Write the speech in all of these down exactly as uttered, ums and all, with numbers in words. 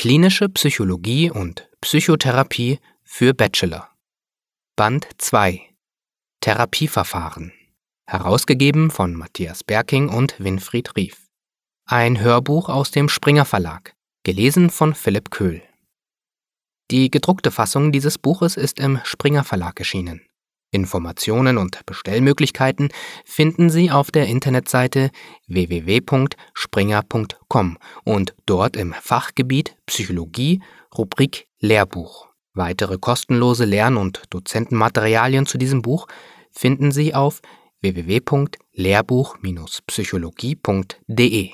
Klinische Psychologie und Psychotherapie für Bachelor. Band zwei. Therapieverfahren. Herausgegeben von Matthias Berking und Winfried Rief. Ein Hörbuch aus dem Springer Verlag, gelesen von Philipp Köhl. Die gedruckte Fassung dieses Buches ist im Springer Verlag erschienen. Informationen und Bestellmöglichkeiten finden Sie auf der Internetseite w w w punkt springer punkt com und dort im Fachgebiet Psychologie, Rubrik Lehrbuch. Weitere kostenlose Lern- und Dozentenmaterialien zu diesem Buch finden Sie auf w w w punkt lehrbuch Bindestrich psychologie punkt d e.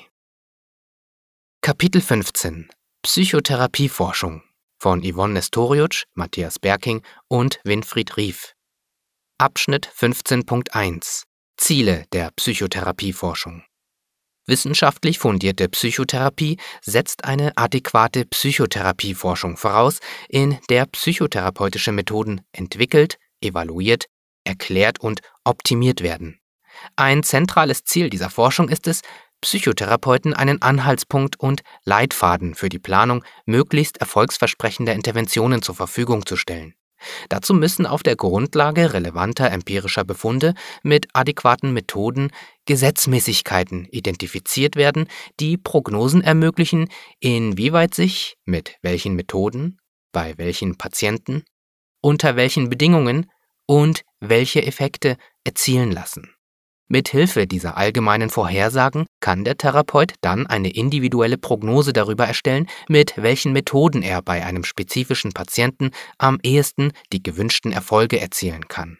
Kapitel fünfzehn. Psychotherapieforschung von Yvonne Nestorius, Matthias Berking und Winfried Rief. Abschnitt fünfzehn Punkt eins. Ziele der Psychotherapieforschung. Wissenschaftlich fundierte Psychotherapie setzt eine adäquate Psychotherapieforschung voraus, in der psychotherapeutische Methoden entwickelt, evaluiert, erklärt und optimiert werden. Ein zentrales Ziel dieser Forschung ist es, Psychotherapeuten einen Anhaltspunkt und Leitfaden für die Planung möglichst erfolgsversprechender Interventionen zur Verfügung zu stellen. Dazu müssen auf der Grundlage relevanter empirischer Befunde mit adäquaten Methoden Gesetzmäßigkeiten identifiziert werden, die Prognosen ermöglichen, inwieweit sich mit welchen Methoden, bei welchen Patienten, unter welchen Bedingungen und welche Effekte erzielen lassen. Mithilfe dieser allgemeinen Vorhersagen kann der Therapeut dann eine individuelle Prognose darüber erstellen, mit welchen Methoden er bei einem spezifischen Patienten am ehesten die gewünschten Erfolge erzielen kann.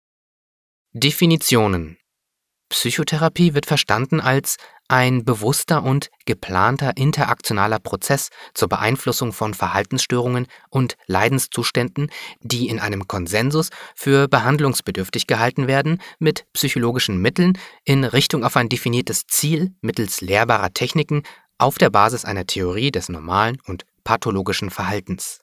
Definitionen. Psychotherapie wird verstanden als ein bewusster und geplanter interaktionaler Prozess zur Beeinflussung von Verhaltensstörungen und Leidenszuständen, die in einem Konsensus für behandlungsbedürftig gehalten werden, mit psychologischen Mitteln in Richtung auf ein definiertes Ziel mittels lehrbarer Techniken auf der Basis einer Theorie des normalen und pathologischen Verhaltens.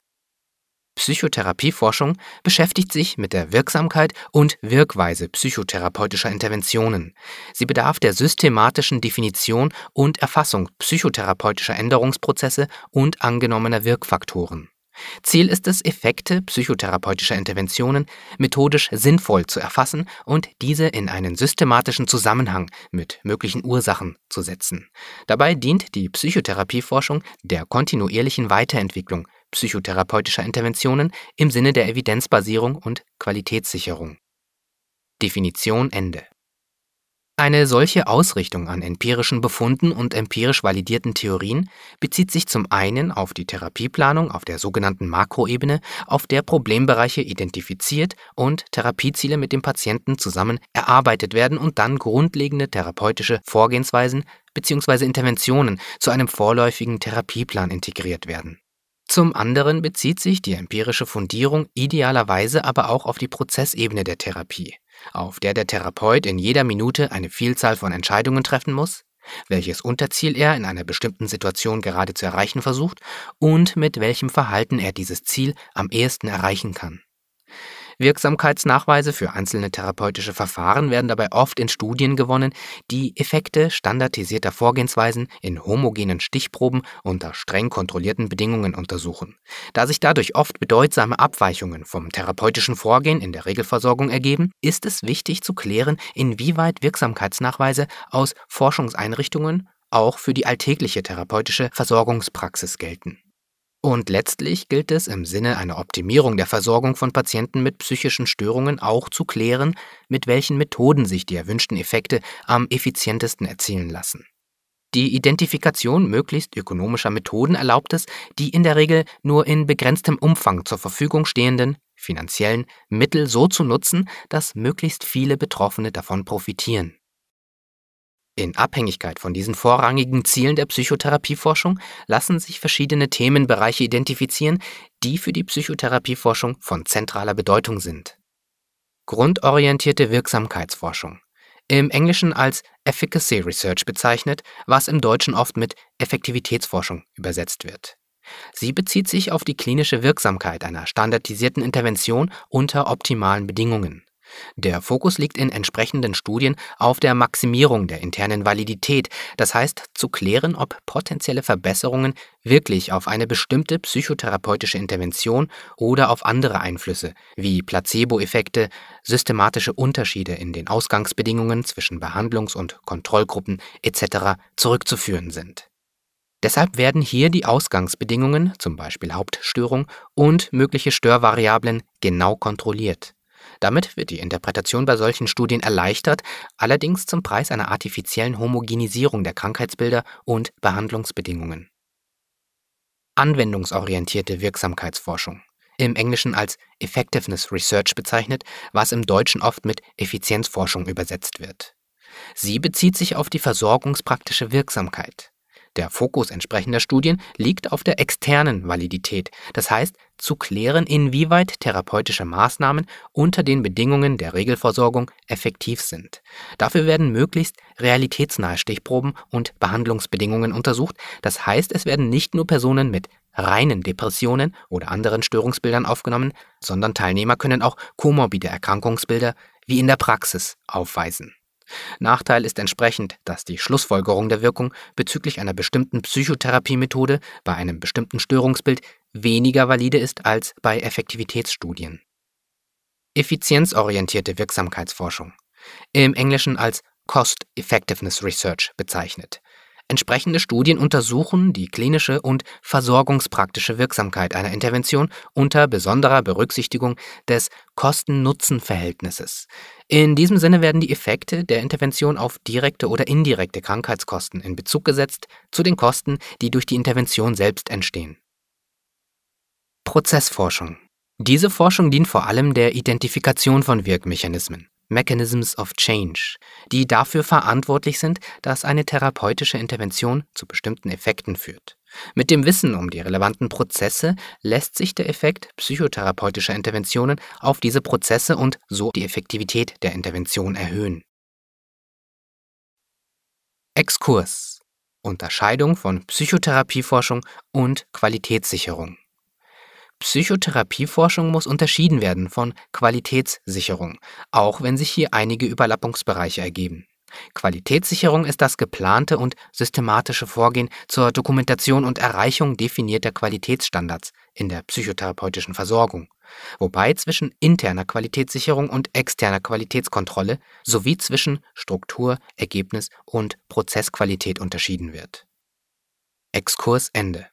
Psychotherapieforschung beschäftigt sich mit der Wirksamkeit und Wirkweise psychotherapeutischer Interventionen. Sie bedarf der systematischen Definition und Erfassung psychotherapeutischer Änderungsprozesse und angenommener Wirkfaktoren. Ziel ist es, Effekte psychotherapeutischer Interventionen methodisch sinnvoll zu erfassen und diese in einen systematischen Zusammenhang mit möglichen Ursachen zu setzen. Dabei dient die Psychotherapieforschung der kontinuierlichen Weiterentwicklung psychotherapeutischer Interventionen im Sinne der Evidenzbasierung und Qualitätssicherung. Definition Ende. Eine solche Ausrichtung an empirischen Befunden und empirisch validierten Theorien bezieht sich zum einen auf die Therapieplanung auf der sogenannten Makroebene, auf der Problembereiche identifiziert und Therapieziele mit dem Patienten zusammen erarbeitet werden und dann grundlegende therapeutische Vorgehensweisen bzw. Interventionen zu einem vorläufigen Therapieplan integriert werden. Zum anderen bezieht sich die empirische Fundierung idealerweise aber auch auf die Prozessebene der Therapie, auf der der Therapeut in jeder Minute eine Vielzahl von Entscheidungen treffen muss, welches Unterziel er in einer bestimmten Situation gerade zu erreichen versucht und mit welchem Verhalten er dieses Ziel am ehesten erreichen kann. Wirksamkeitsnachweise für einzelne therapeutische Verfahren werden dabei oft in Studien gewonnen, die Effekte standardisierter Vorgehensweisen in homogenen Stichproben unter streng kontrollierten Bedingungen untersuchen. Da sich dadurch oft bedeutsame Abweichungen vom therapeutischen Vorgehen in der Regelversorgung ergeben, ist es wichtig zu klären, inwieweit Wirksamkeitsnachweise aus Forschungseinrichtungen auch für die alltägliche therapeutische Versorgungspraxis gelten. Und letztlich gilt es im Sinne einer Optimierung der Versorgung von Patienten mit psychischen Störungen auch zu klären, mit welchen Methoden sich die erwünschten Effekte am effizientesten erzielen lassen. Die Identifikation möglichst ökonomischer Methoden erlaubt es, die in der Regel nur in begrenztem Umfang zur Verfügung stehenden finanziellen Mittel so zu nutzen, dass möglichst viele Betroffene davon profitieren. In Abhängigkeit von diesen vorrangigen Zielen der Psychotherapieforschung lassen sich verschiedene Themenbereiche identifizieren, die für die Psychotherapieforschung von zentraler Bedeutung sind. Grundorientierte Wirksamkeitsforschung, im Englischen als Efficacy Research bezeichnet, was im Deutschen oft mit Effektivitätsforschung übersetzt wird. Sie bezieht sich auf die klinische Wirksamkeit einer standardisierten Intervention unter optimalen Bedingungen. Der Fokus liegt in entsprechenden Studien auf der Maximierung der internen Validität, das heißt zu klären, ob potenzielle Verbesserungen wirklich auf eine bestimmte psychotherapeutische Intervention oder auf andere Einflüsse wie Placebo-Effekte, systematische Unterschiede in den Ausgangsbedingungen zwischen Behandlungs- und Kontrollgruppen et cetera zurückzuführen sind. Deshalb werden hier die Ausgangsbedingungen, zum Beispiel Hauptstörung, und mögliche Störvariablen genau kontrolliert. Damit wird die Interpretation bei solchen Studien erleichtert, allerdings zum Preis einer artifiziellen Homogenisierung der Krankheitsbilder und Behandlungsbedingungen. Anwendungsorientierte Wirksamkeitsforschung, im Englischen als Effectiveness Research bezeichnet, was im Deutschen oft mit Effizienzforschung übersetzt wird. Sie bezieht sich auf die versorgungspraktische Wirksamkeit. Der Fokus entsprechender Studien liegt auf der externen Validität, das heißt, zu klären, inwieweit therapeutische Maßnahmen unter den Bedingungen der Regelversorgung effektiv sind. Dafür werden möglichst realitätsnahe Stichproben und Behandlungsbedingungen untersucht, das heißt, es werden nicht nur Personen mit reinen Depressionen oder anderen Störungsbildern aufgenommen, sondern Teilnehmer können auch komorbide Erkrankungsbilder wie in der Praxis aufweisen. Nachteil ist entsprechend, dass die Schlussfolgerung der Wirkung bezüglich einer bestimmten Psychotherapiemethode bei einem bestimmten Störungsbild weniger valide ist als bei Effektivitätsstudien. Effizienzorientierte Wirksamkeitsforschung, im Englischen als Cost-Effectiveness Research bezeichnet. Entsprechende Studien untersuchen die klinische und versorgungspraktische Wirksamkeit einer Intervention unter besonderer Berücksichtigung des Kosten-Nutzen-Verhältnisses. In diesem Sinne werden die Effekte der Intervention auf direkte oder indirekte Krankheitskosten in Bezug gesetzt zu den Kosten, die durch die Intervention selbst entstehen. Prozessforschung. Diese Forschung dient vor allem der Identifikation von Wirkmechanismen, Mechanisms of Change, die dafür verantwortlich sind, dass eine therapeutische Intervention zu bestimmten Effekten führt. Mit dem Wissen um die relevanten Prozesse lässt sich der Effekt psychotherapeutischer Interventionen auf diese Prozesse und so die Effektivität der Intervention erhöhen. Exkurs. Unterscheidung von Psychotherapieforschung und Qualitätssicherung. Psychotherapieforschung muss unterschieden werden von Qualitätssicherung, auch wenn sich hier einige Überlappungsbereiche ergeben. Qualitätssicherung ist das geplante und systematische Vorgehen zur Dokumentation und Erreichung definierter Qualitätsstandards in der psychotherapeutischen Versorgung, wobei zwischen interner Qualitätssicherung und externer Qualitätskontrolle sowie zwischen Struktur, Ergebnis und Prozessqualität unterschieden wird. Exkurs Ende.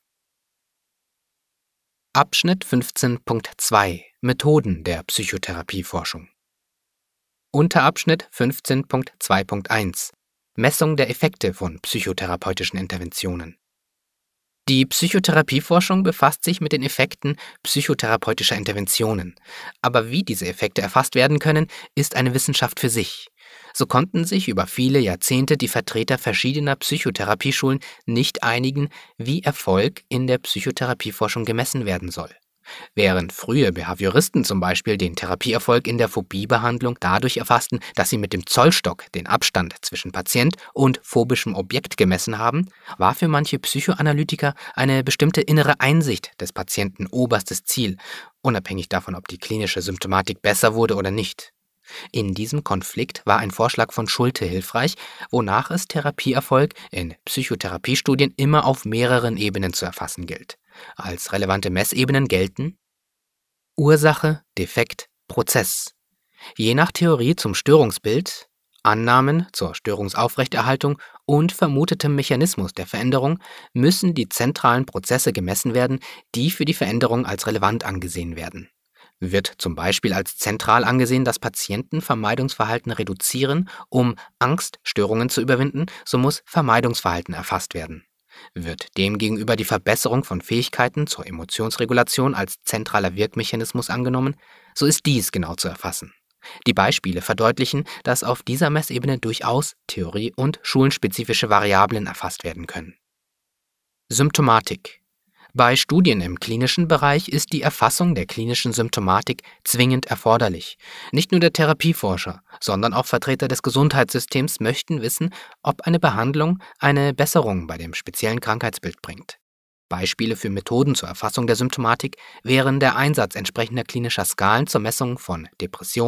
Abschnitt fünfzehn Punkt zwei Methoden der Psychotherapieforschung. Unterabschnitt fünfzehn Punkt zwei Punkt eins Messung der Effekte von psychotherapeutischen Interventionen. Die Psychotherapieforschung befasst sich mit den Effekten psychotherapeutischer Interventionen. Aber wie diese Effekte erfasst werden können, ist eine Wissenschaft für sich. So konnten sich über viele Jahrzehnte die Vertreter verschiedener Psychotherapieschulen nicht einigen, wie Erfolg in der Psychotherapieforschung gemessen werden soll. Während frühe Behavioristen zum Beispiel den Therapieerfolg in der Phobiebehandlung dadurch erfassten, dass sie mit dem Zollstock den Abstand zwischen Patient und phobischem Objekt gemessen haben, war für manche Psychoanalytiker eine bestimmte innere Einsicht des Patienten oberstes Ziel, unabhängig davon, ob die klinische Symptomatik besser wurde oder nicht. In diesem Konflikt war ein Vorschlag von Schulte hilfreich, wonach es Therapieerfolg in Psychotherapiestudien immer auf mehreren Ebenen zu erfassen gilt. Als relevante Messebenen gelten Ursache, Defekt, Prozess. Je nach Theorie zum Störungsbild, Annahmen zur Störungsaufrechterhaltung und vermutetem Mechanismus der Veränderung müssen die zentralen Prozesse gemessen werden, die für die Veränderung als relevant angesehen werden. Wird zum Beispiel als zentral angesehen, dass Patienten Vermeidungsverhalten reduzieren, um Angststörungen zu überwinden, so muss Vermeidungsverhalten erfasst werden. Wird demgegenüber die Verbesserung von Fähigkeiten zur Emotionsregulation als zentraler Wirkmechanismus angenommen, so ist dies genau zu erfassen. Die Beispiele verdeutlichen, dass auf dieser Messebene durchaus Theorie- und schulenspezifische Variablen erfasst werden können. Symptomatik. Bei Studien im klinischen Bereich ist die Erfassung der klinischen Symptomatik zwingend erforderlich. Nicht nur der Therapieforscher, sondern auch Vertreter des Gesundheitssystems möchten wissen, ob eine Behandlung eine Besserung bei dem speziellen Krankheitsbild bringt. Beispiele für Methoden zur Erfassung der Symptomatik wären der Einsatz entsprechender klinischer Skalen zur Messung von Depression,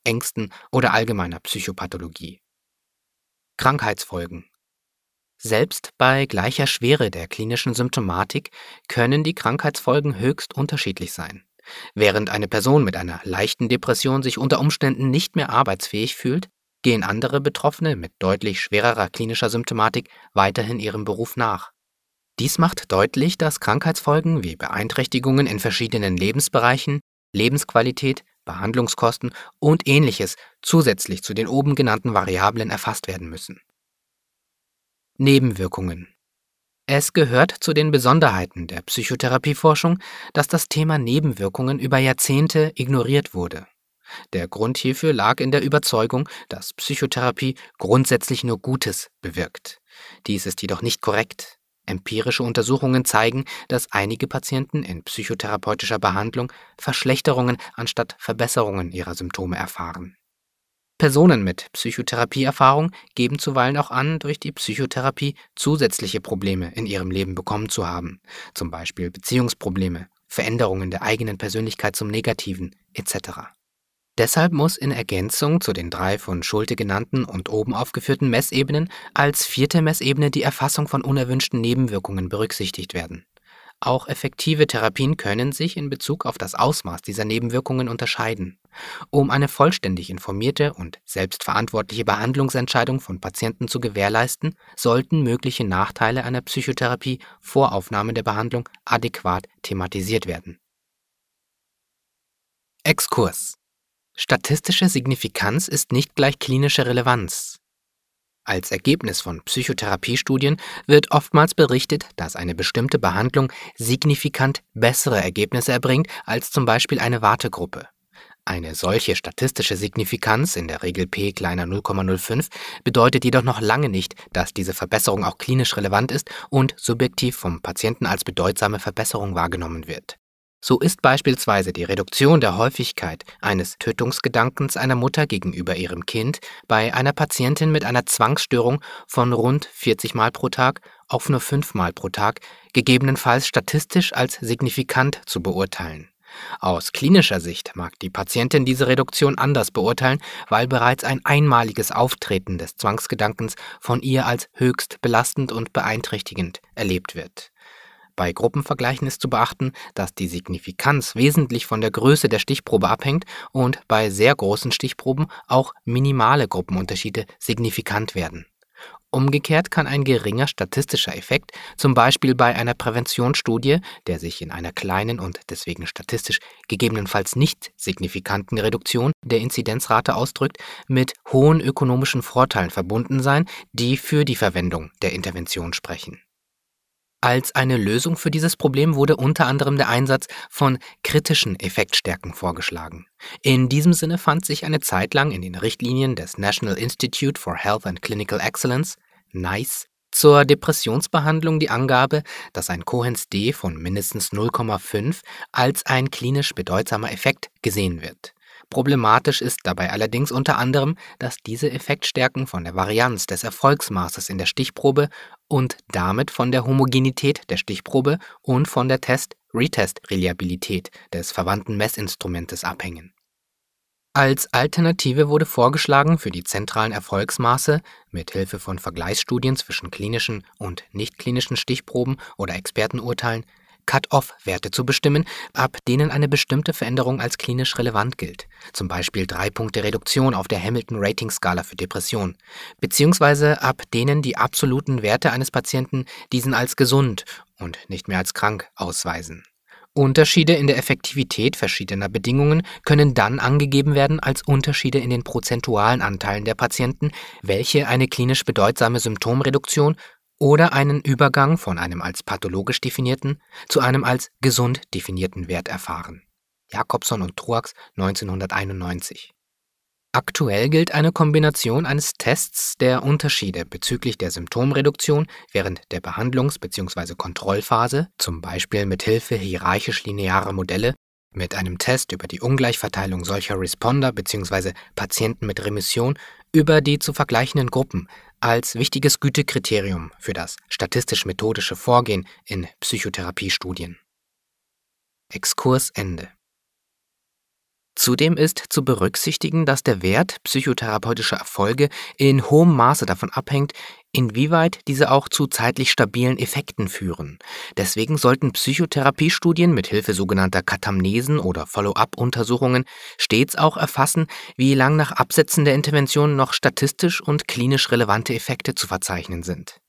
Ängsten oder allgemeiner Psychopathologie. Krankheitsfolgen. Selbst bei gleicher Schwere der klinischen Symptomatik können die Krankheitsfolgen höchst unterschiedlich sein. Während eine Person mit einer leichten Depression sich unter Umständen nicht mehr arbeitsfähig fühlt, gehen andere Betroffene mit deutlich schwererer klinischer Symptomatik weiterhin ihrem Beruf nach. Dies macht deutlich, dass Krankheitsfolgen wie Beeinträchtigungen in verschiedenen Lebensbereichen, Lebensqualität, Behandlungskosten und Ähnliches zusätzlich zu den oben genannten Variablen erfasst werden müssen. Nebenwirkungen. Es gehört zu den Besonderheiten der Psychotherapieforschung, dass das Thema Nebenwirkungen über Jahrzehnte ignoriert wurde. Der Grund hierfür lag in der Überzeugung, dass Psychotherapie grundsätzlich nur Gutes bewirkt. Dies ist jedoch nicht korrekt. Empirische Untersuchungen zeigen, dass einige Patienten in psychotherapeutischer Behandlung Verschlechterungen anstatt Verbesserungen ihrer Symptome erfahren. Personen mit Psychotherapieerfahrung geben zuweilen auch an, durch die Psychotherapie zusätzliche Probleme in ihrem Leben bekommen zu haben, zum Beispiel Beziehungsprobleme, Veränderungen der eigenen Persönlichkeit zum Negativen et cetera. Deshalb muss in Ergänzung zu den drei von Schulte genannten und oben aufgeführten Messebenen als vierte Messebene die Erfassung von unerwünschten Nebenwirkungen berücksichtigt werden. Auch effektive Therapien können sich in Bezug auf das Ausmaß dieser Nebenwirkungen unterscheiden. Um eine vollständig informierte und selbstverantwortliche Behandlungsentscheidung von Patienten zu gewährleisten, sollten mögliche Nachteile einer Psychotherapie vor Aufnahme der Behandlung adäquat thematisiert werden. Exkurs. Statistische Signifikanz ist nicht gleich klinische Relevanz. Als Ergebnis von Psychotherapiestudien wird oftmals berichtet, dass eine bestimmte Behandlung signifikant bessere Ergebnisse erbringt als zum Beispiel eine Wartegruppe. Eine solche statistische Signifikanz, in der Regel p kleiner null Komma null fünf, bedeutet jedoch noch lange nicht, dass diese Verbesserung auch klinisch relevant ist und subjektiv vom Patienten als bedeutsame Verbesserung wahrgenommen wird. So ist beispielsweise die Reduktion der Häufigkeit eines Tötungsgedankens einer Mutter gegenüber ihrem Kind bei einer Patientin mit einer Zwangsstörung von rund vierzig Mal pro Tag auf nur fünf Mal pro Tag gegebenenfalls statistisch als signifikant zu beurteilen. Aus klinischer Sicht mag die Patientin diese Reduktion anders beurteilen, weil bereits ein einmaliges Auftreten des Zwangsgedankens von ihr als höchst belastend und beeinträchtigend erlebt wird. Bei Gruppenvergleichen ist zu beachten, dass die Signifikanz wesentlich von der Größe der Stichprobe abhängt und bei sehr großen Stichproben auch minimale Gruppenunterschiede signifikant werden. Umgekehrt kann ein geringer statistischer Effekt, zum Beispiel bei einer Präventionsstudie, der sich in einer kleinen und deswegen statistisch gegebenenfalls nicht signifikanten Reduktion der Inzidenzrate ausdrückt, mit hohen ökonomischen Vorteilen verbunden sein, die für die Verwendung der Intervention sprechen. Als eine Lösung für dieses Problem wurde unter anderem der Einsatz von kritischen Effektstärken vorgeschlagen. In diesem Sinne fand sich eine Zeit lang in den Richtlinien des National Institute for Health and Clinical Excellence, NICE, zur Depressionsbehandlung die Angabe, dass ein Cohen's d von mindestens null Komma fünf als ein klinisch bedeutsamer Effekt gesehen wird. Problematisch ist dabei allerdings unter anderem, dass diese Effektstärken von der Varianz des Erfolgsmaßes in der Stichprobe und damit von der Homogenität der Stichprobe und von der Test-Retest-Reliabilität des verwandten Messinstrumentes abhängen. Als Alternative wurde vorgeschlagen, für die zentralen Erfolgsmaße mit Hilfe von Vergleichsstudien zwischen klinischen und nichtklinischen Stichproben oder Expertenurteilen Cut-off-Werte zu bestimmen, ab denen eine bestimmte Veränderung als klinisch relevant gilt, zum Beispiel drei Punkte Reduktion auf der Hamilton-Rating-Skala für Depression, beziehungsweise ab denen die absoluten Werte eines Patienten diesen als gesund und nicht mehr als krank ausweisen. Unterschiede in der Effektivität verschiedener Bedingungen können dann angegeben werden als Unterschiede in den prozentualen Anteilen der Patienten, welche eine klinisch bedeutsame Symptomreduktion oder einen Übergang von einem als pathologisch definierten zu einem als gesund definierten Wert erfahren. Jacobson und Truax neunzehnhunderteinundneunzig. Aktuell gilt eine Kombination eines Tests der Unterschiede bezüglich der Symptomreduktion während der Behandlungs- bzw. Kontrollphase, zum Beispiel mit Hilfe hierarchisch-linearer Modelle, mit einem Test über die Ungleichverteilung solcher Responder bzw. Patienten mit Remission über die zu vergleichenden Gruppen, als wichtiges Gütekriterium für das statistisch-methodische Vorgehen in Psychotherapiestudien. Exkurs Ende. Zudem ist zu berücksichtigen, dass der Wert psychotherapeutischer Erfolge in hohem Maße davon abhängt, inwieweit diese auch zu zeitlich stabilen Effekten führen. Deswegen sollten Psychotherapiestudien mit Hilfe sogenannter Katamnesen oder Follow-up-Untersuchungen stets auch erfassen, wie lang nach Absetzen der Intervention noch statistisch und klinisch relevante Effekte zu verzeichnen sind.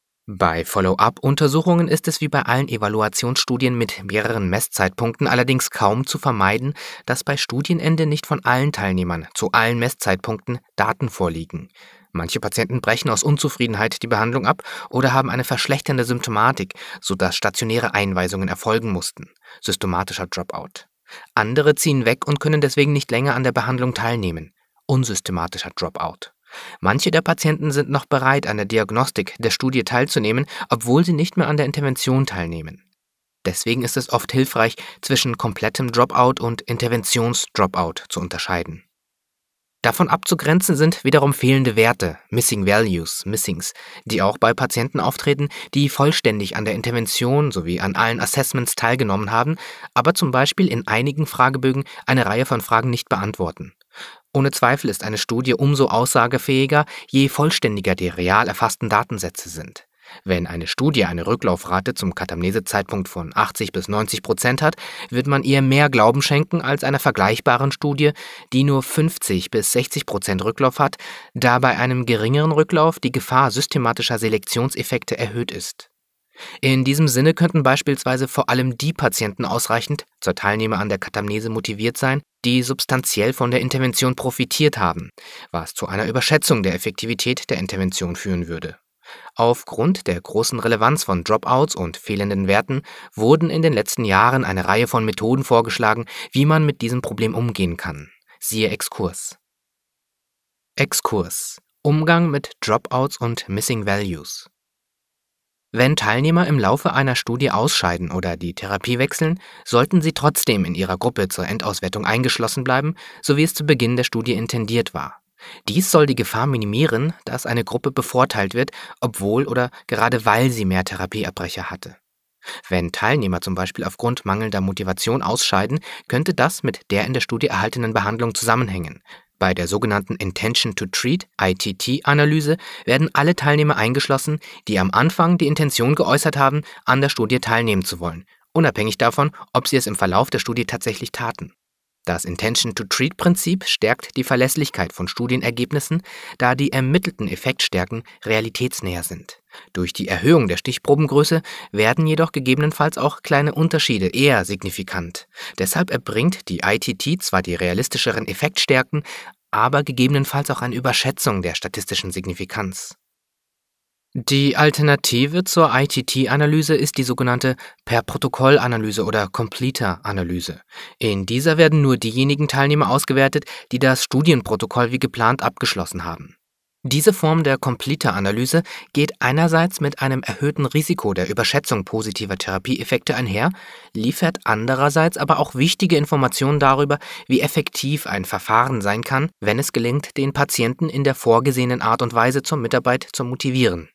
Bei Follow-up-Untersuchungen ist es wie bei allen Evaluationsstudien mit mehreren Messzeitpunkten allerdings kaum zu vermeiden, dass bei Studienende nicht von allen Teilnehmern zu allen Messzeitpunkten Daten vorliegen. Manche Patienten brechen aus Unzufriedenheit die Behandlung ab oder haben eine verschlechternde Symptomatik, sodass stationäre Einweisungen erfolgen mussten. Systematischer Dropout. Andere ziehen weg und können deswegen nicht länger an der Behandlung teilnehmen. Unsystematischer Dropout. Manche der Patienten sind noch bereit, an der Diagnostik der Studie teilzunehmen, obwohl sie nicht mehr an der Intervention teilnehmen. Deswegen ist es oft hilfreich, zwischen komplettem Dropout und Interventions-Dropout zu unterscheiden. Davon abzugrenzen sind wiederum fehlende Werte, Missing Values, Missings, die auch bei Patienten auftreten, die vollständig an der Intervention sowie an allen Assessments teilgenommen haben, aber zum Beispiel in einigen Fragebögen eine Reihe von Fragen nicht beantworten. Ohne Zweifel ist eine Studie umso aussagefähiger, je vollständiger die real erfassten Datensätze sind. Wenn eine Studie eine Rücklaufrate zum Katamnesezeitpunkt von achtzig bis neunzig Prozent hat, wird man ihr mehr Glauben schenken als einer vergleichbaren Studie, die nur fünfzig bis sechzig Prozent Rücklauf hat, da bei einem geringeren Rücklauf die Gefahr systematischer Selektionseffekte erhöht ist. In diesem Sinne könnten beispielsweise vor allem die Patienten ausreichend zur Teilnahme an der Katamnese motiviert sein, die substanziell von der Intervention profitiert haben, was zu einer Überschätzung der Effektivität der Intervention führen würde. Aufgrund der großen Relevanz von Dropouts und fehlenden Werten wurden in den letzten Jahren eine Reihe von Methoden vorgeschlagen, wie man mit diesem Problem umgehen kann. Siehe Exkurs. Exkurs. Umgang mit Dropouts und Missing Values. Wenn Teilnehmer im Laufe einer Studie ausscheiden oder die Therapie wechseln, sollten sie trotzdem in ihrer Gruppe zur Endauswertung eingeschlossen bleiben, so wie es zu Beginn der Studie intendiert war. Dies soll die Gefahr minimieren, dass eine Gruppe bevorteilt wird, obwohl oder gerade weil sie mehr Therapieabbrecher hatte. Wenn Teilnehmer zum Beispiel aufgrund mangelnder Motivation ausscheiden, könnte das mit der in der Studie erhaltenen Behandlung zusammenhängen. Bei der sogenannten Intention to Treat, I T T-Analyse, werden alle Teilnehmer eingeschlossen, die am Anfang die Intention geäußert haben, an der Studie teilnehmen zu wollen, unabhängig davon, ob sie es im Verlauf der Studie tatsächlich taten. Das Intention-to-Treat-Prinzip stärkt die Verlässlichkeit von Studienergebnissen, da die ermittelten Effektstärken realitätsnäher sind. Durch die Erhöhung der Stichprobengröße werden jedoch gegebenenfalls auch kleine Unterschiede eher signifikant. Deshalb erbringt die I T T zwar die realistischeren Effektstärken, aber gegebenenfalls auch eine Überschätzung der statistischen Signifikanz. Die Alternative zur I T T-Analyse ist die sogenannte Per-Protokoll-Analyse oder Completer-Analyse. In dieser werden nur diejenigen Teilnehmer ausgewertet, die das Studienprotokoll wie geplant abgeschlossen haben. Diese Form der Completer-Analyse geht einerseits mit einem erhöhten Risiko der Überschätzung positiver Therapieeffekte einher, liefert andererseits aber auch wichtige Informationen darüber, wie effektiv ein Verfahren sein kann, wenn es gelingt, den Patienten in der vorgesehenen Art und Weise zur Mitarbeit zu motivieren.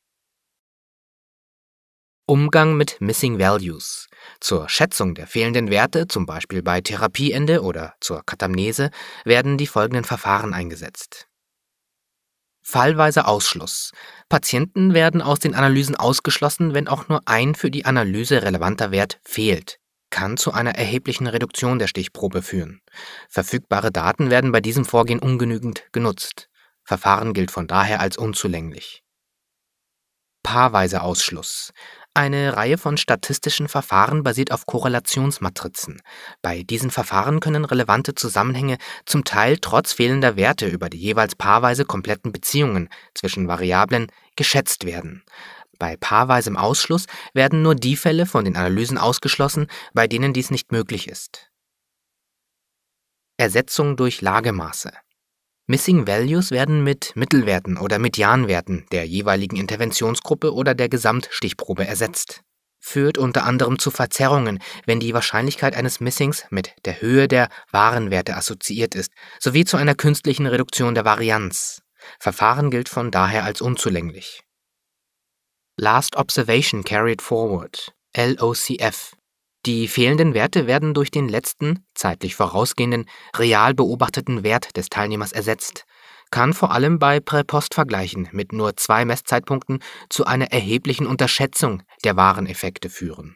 Umgang mit Missing Values. Zur Schätzung der fehlenden Werte, zum Beispiel bei Therapieende oder zur Katamnese, werden die folgenden Verfahren eingesetzt. Fallweiser Ausschluss. Patienten werden aus den Analysen ausgeschlossen, wenn auch nur ein für die Analyse relevanter Wert fehlt. Kann zu einer erheblichen Reduktion der Stichprobe führen. Verfügbare Daten werden bei diesem Vorgehen ungenügend genutzt. Verfahren gilt von daher als unzulänglich. Paarweiser Ausschluss. Eine Reihe von statistischen Verfahren basiert auf Korrelationsmatrizen. Bei diesen Verfahren können relevante Zusammenhänge zum Teil trotz fehlender Werte über die jeweils paarweise kompletten Beziehungen zwischen Variablen geschätzt werden. Bei paarweisem Ausschluss werden nur die Fälle von den Analysen ausgeschlossen, bei denen dies nicht möglich ist. Ersetzung durch Lagemaße. Missing Values werden mit Mittelwerten oder Medianwerten der jeweiligen Interventionsgruppe oder der Gesamtstichprobe ersetzt. Führt unter anderem zu Verzerrungen, wenn die Wahrscheinlichkeit eines Missings mit der Höhe der wahren Werte assoziiert ist, sowie zu einer künstlichen Reduktion der Varianz. Verfahren gilt von daher als unzulänglich. Last Observation Carried Forward, L O C F. Die fehlenden Werte werden durch den letzten, zeitlich vorausgehenden, real beobachteten Wert des Teilnehmers ersetzt, kann vor allem bei Präpostvergleichen mit nur zwei Messzeitpunkten zu einer erheblichen Unterschätzung der wahren Effekte führen.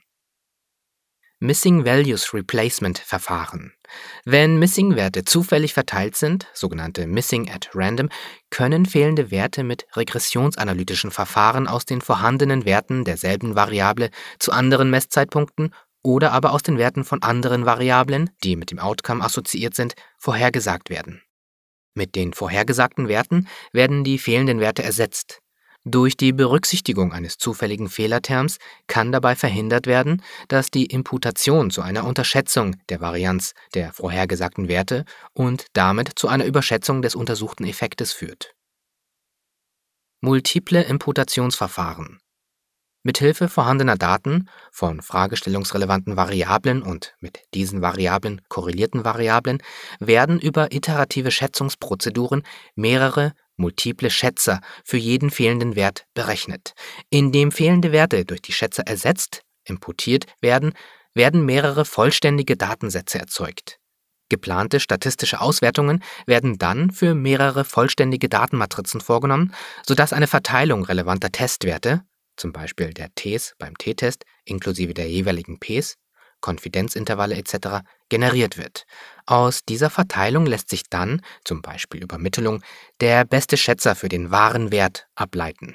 Missing Values Replacement Verfahren. Wenn Missing-Werte zufällig verteilt sind, sogenannte Missing at Random, können fehlende Werte mit regressionsanalytischen Verfahren aus den vorhandenen Werten derselben Variable zu anderen Messzeitpunkten oder aber aus den Werten von anderen Variablen, die mit dem Outcome assoziiert sind, vorhergesagt werden. Mit den vorhergesagten Werten werden die fehlenden Werte ersetzt. Durch die Berücksichtigung eines zufälligen Fehlerterms kann dabei verhindert werden, dass die Imputation zu einer Unterschätzung der Varianz der vorhergesagten Werte und damit zu einer Überschätzung des untersuchten Effektes führt. Multiple Imputationsverfahren. Mithilfe vorhandener Daten von fragestellungsrelevanten Variablen und mit diesen Variablen korrelierten Variablen werden über iterative Schätzungsprozeduren mehrere multiple Schätzer für jeden fehlenden Wert berechnet. Indem fehlende Werte durch die Schätzer ersetzt, imputiert werden, werden mehrere vollständige Datensätze erzeugt. Geplante statistische Auswertungen werden dann für mehrere vollständige Datenmatrizen vorgenommen, sodass eine Verteilung relevanter Testwerte, zum Beispiel der Ts beim T-Test inklusive der jeweiligen Ps, Konfidenzintervalle et cetera, generiert wird. Aus dieser Verteilung lässt sich dann, zum Beispiel Übermittlung, der beste Schätzer für den wahren Wert ableiten.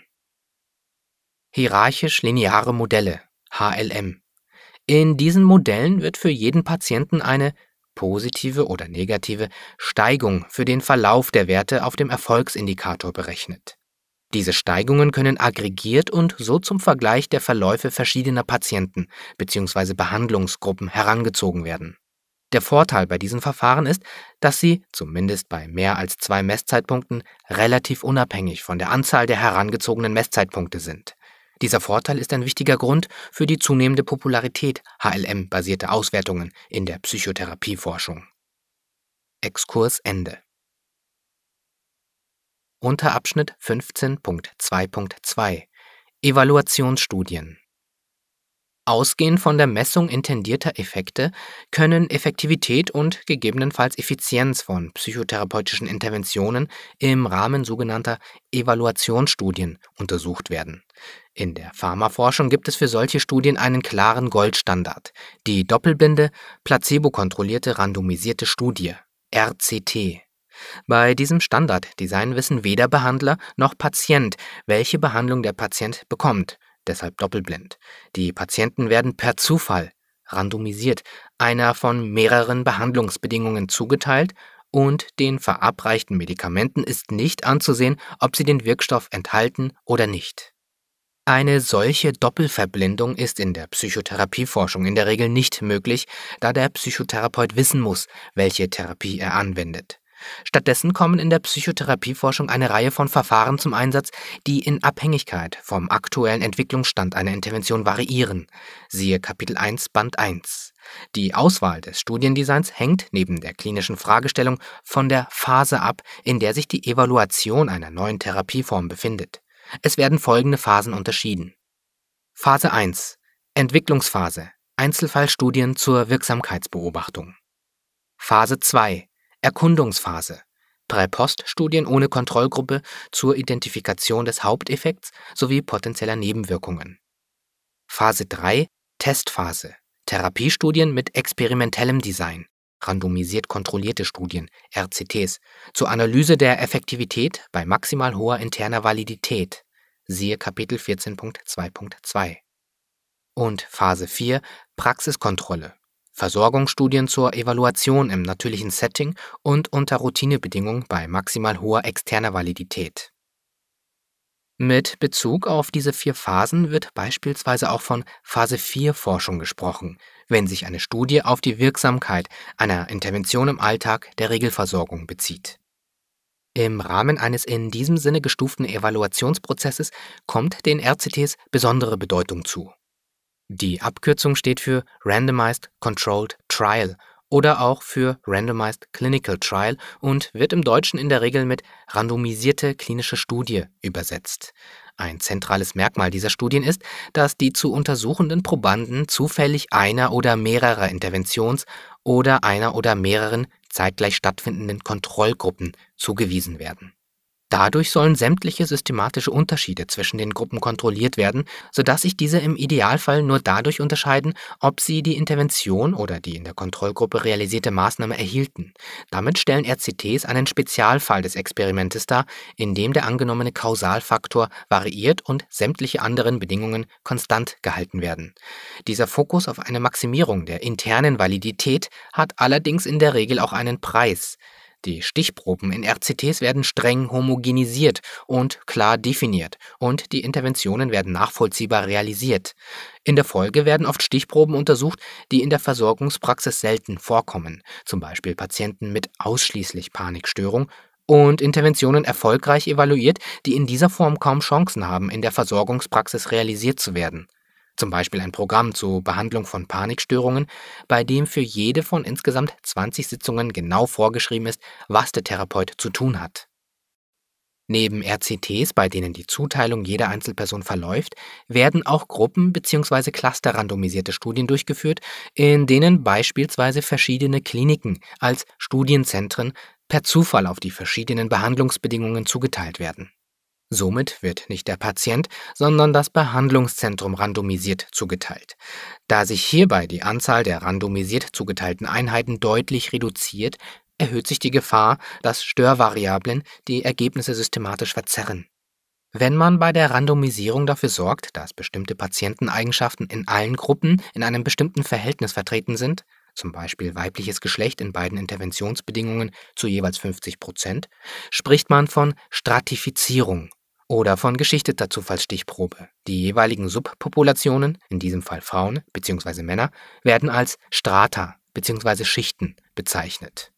Hierarchisch-lineare Modelle, H L M. In diesen Modellen wird für jeden Patienten eine positive oder negative Steigung für den Verlauf der Werte auf dem Erfolgsindikator berechnet. Diese Steigungen können aggregiert und so zum Vergleich der Verläufe verschiedener Patienten bzw. Behandlungsgruppen herangezogen werden. Der Vorteil bei diesen Verfahren ist, dass sie, zumindest bei mehr als zwei Messzeitpunkten, relativ unabhängig von der Anzahl der herangezogenen Messzeitpunkte sind. Dieser Vorteil ist ein wichtiger Grund für die zunehmende Popularität H L M-basierter Auswertungen in der Psychotherapieforschung. Exkurs Ende. Unterabschnitt fünfzehn Punkt zwei Punkt zwei Evaluationsstudien. Ausgehend von der Messung intendierter Effekte können Effektivität und gegebenenfalls Effizienz von psychotherapeutischen Interventionen im Rahmen sogenannter Evaluationsstudien untersucht werden. In der Pharmaforschung gibt es für solche Studien einen klaren Goldstandard, die doppelblinde, placebo-kontrollierte randomisierte Studie, R C T. Bei diesem Standarddesign wissen weder Behandler noch Patient, welche Behandlung der Patient bekommt, deshalb doppelblind. Die Patienten werden per Zufall, randomisiert, einer von mehreren Behandlungsbedingungen zugeteilt und den verabreichten Medikamenten ist nicht anzusehen, ob sie den Wirkstoff enthalten oder nicht. Eine solche Doppelverblindung ist in der Psychotherapieforschung in der Regel nicht möglich, da der Psychotherapeut wissen muss, welche Therapie er anwendet. Stattdessen kommen in der Psychotherapieforschung eine Reihe von Verfahren zum Einsatz, die in Abhängigkeit vom aktuellen Entwicklungsstand einer Intervention variieren. Siehe Kapitel eins Band eins. Die Auswahl des Studiendesigns hängt neben der klinischen Fragestellung von der Phase ab, in der sich die Evaluation einer neuen Therapieform befindet. Es werden folgende Phasen unterschieden. Phase eins. Entwicklungsphase. Einzelfallstudien zur Wirksamkeitsbeobachtung. Phase zwei. Erkundungsphase. Prä-Post-Studien ohne Kontrollgruppe zur Identifikation des Haupteffekts sowie potenzieller Nebenwirkungen. Phase drei. Testphase. Therapiestudien mit experimentellem Design. Randomisiert kontrollierte Studien, R C Ts, zur Analyse der Effektivität bei maximal hoher interner Validität. Siehe Kapitel vierzehn Punkt zwei Punkt zwei. Und Phase vier. Praxiskontrolle. Versorgungsstudien zur Evaluation im natürlichen Setting und unter Routinebedingungen bei maximal hoher externer Validität. Mit Bezug auf diese vier Phasen wird beispielsweise auch von Phase vier Forschung gesprochen, wenn sich eine Studie auf die Wirksamkeit einer Intervention im Alltag der Regelversorgung bezieht. Im Rahmen eines in diesem Sinne gestuften Evaluationsprozesses kommt den R C Ts besondere Bedeutung zu. Die Abkürzung steht für Randomized Controlled Trial oder auch für Randomized Clinical Trial und wird im Deutschen in der Regel mit randomisierte klinische Studie übersetzt. Ein zentrales Merkmal dieser Studien ist, dass die zu untersuchenden Probanden zufällig einer oder mehrerer Interventions- oder einer oder mehreren zeitgleich stattfindenden Kontrollgruppen zugewiesen werden. Dadurch sollen sämtliche systematische Unterschiede zwischen den Gruppen kontrolliert werden, sodass sich diese im Idealfall nur dadurch unterscheiden, ob sie die Intervention oder die in der Kontrollgruppe realisierte Maßnahme erhielten. Damit stellen R C Ts einen Spezialfall des Experimentes dar, in dem der angenommene Kausalfaktor variiert und sämtliche anderen Bedingungen konstant gehalten werden. Dieser Fokus auf eine Maximierung der internen Validität hat allerdings in der Regel auch einen Preis. Die Stichproben in R C Ts werden streng homogenisiert und klar definiert und die Interventionen werden nachvollziehbar realisiert. In der Folge werden oft Stichproben untersucht, die in der Versorgungspraxis selten vorkommen, zum Beispiel Patienten mit ausschließlich Panikstörung, und Interventionen erfolgreich evaluiert, die in dieser Form kaum Chancen haben, in der Versorgungspraxis realisiert zu werden. Zum Beispiel ein Programm zur Behandlung von Panikstörungen, bei dem für jede von insgesamt zwanzig Sitzungen genau vorgeschrieben ist, was der Therapeut zu tun hat. Neben R C Ts, bei denen die Zuteilung jeder Einzelperson verläuft, werden auch Gruppen- bzw. clusterrandomisierte Studien durchgeführt, in denen beispielsweise verschiedene Kliniken als Studienzentren per Zufall auf die verschiedenen Behandlungsbedingungen zugeteilt werden. Somit wird nicht der Patient, sondern das Behandlungszentrum randomisiert zugeteilt. Da sich hierbei die Anzahl der randomisiert zugeteilten Einheiten deutlich reduziert, erhöht sich die Gefahr, dass Störvariablen die Ergebnisse systematisch verzerren. Wenn man bei der Randomisierung dafür sorgt, dass bestimmte Patienteneigenschaften in allen Gruppen in einem bestimmten Verhältnis vertreten sind, zum Beispiel weibliches Geschlecht in beiden Interventionsbedingungen zu jeweils fünfzig Prozent, spricht man von Stratifizierung oder von geschichteter Zufallsstichprobe. Die jeweiligen Subpopulationen, in diesem Fall Frauen bzw. Männer, werden als Strata bzw. Schichten bezeichnet.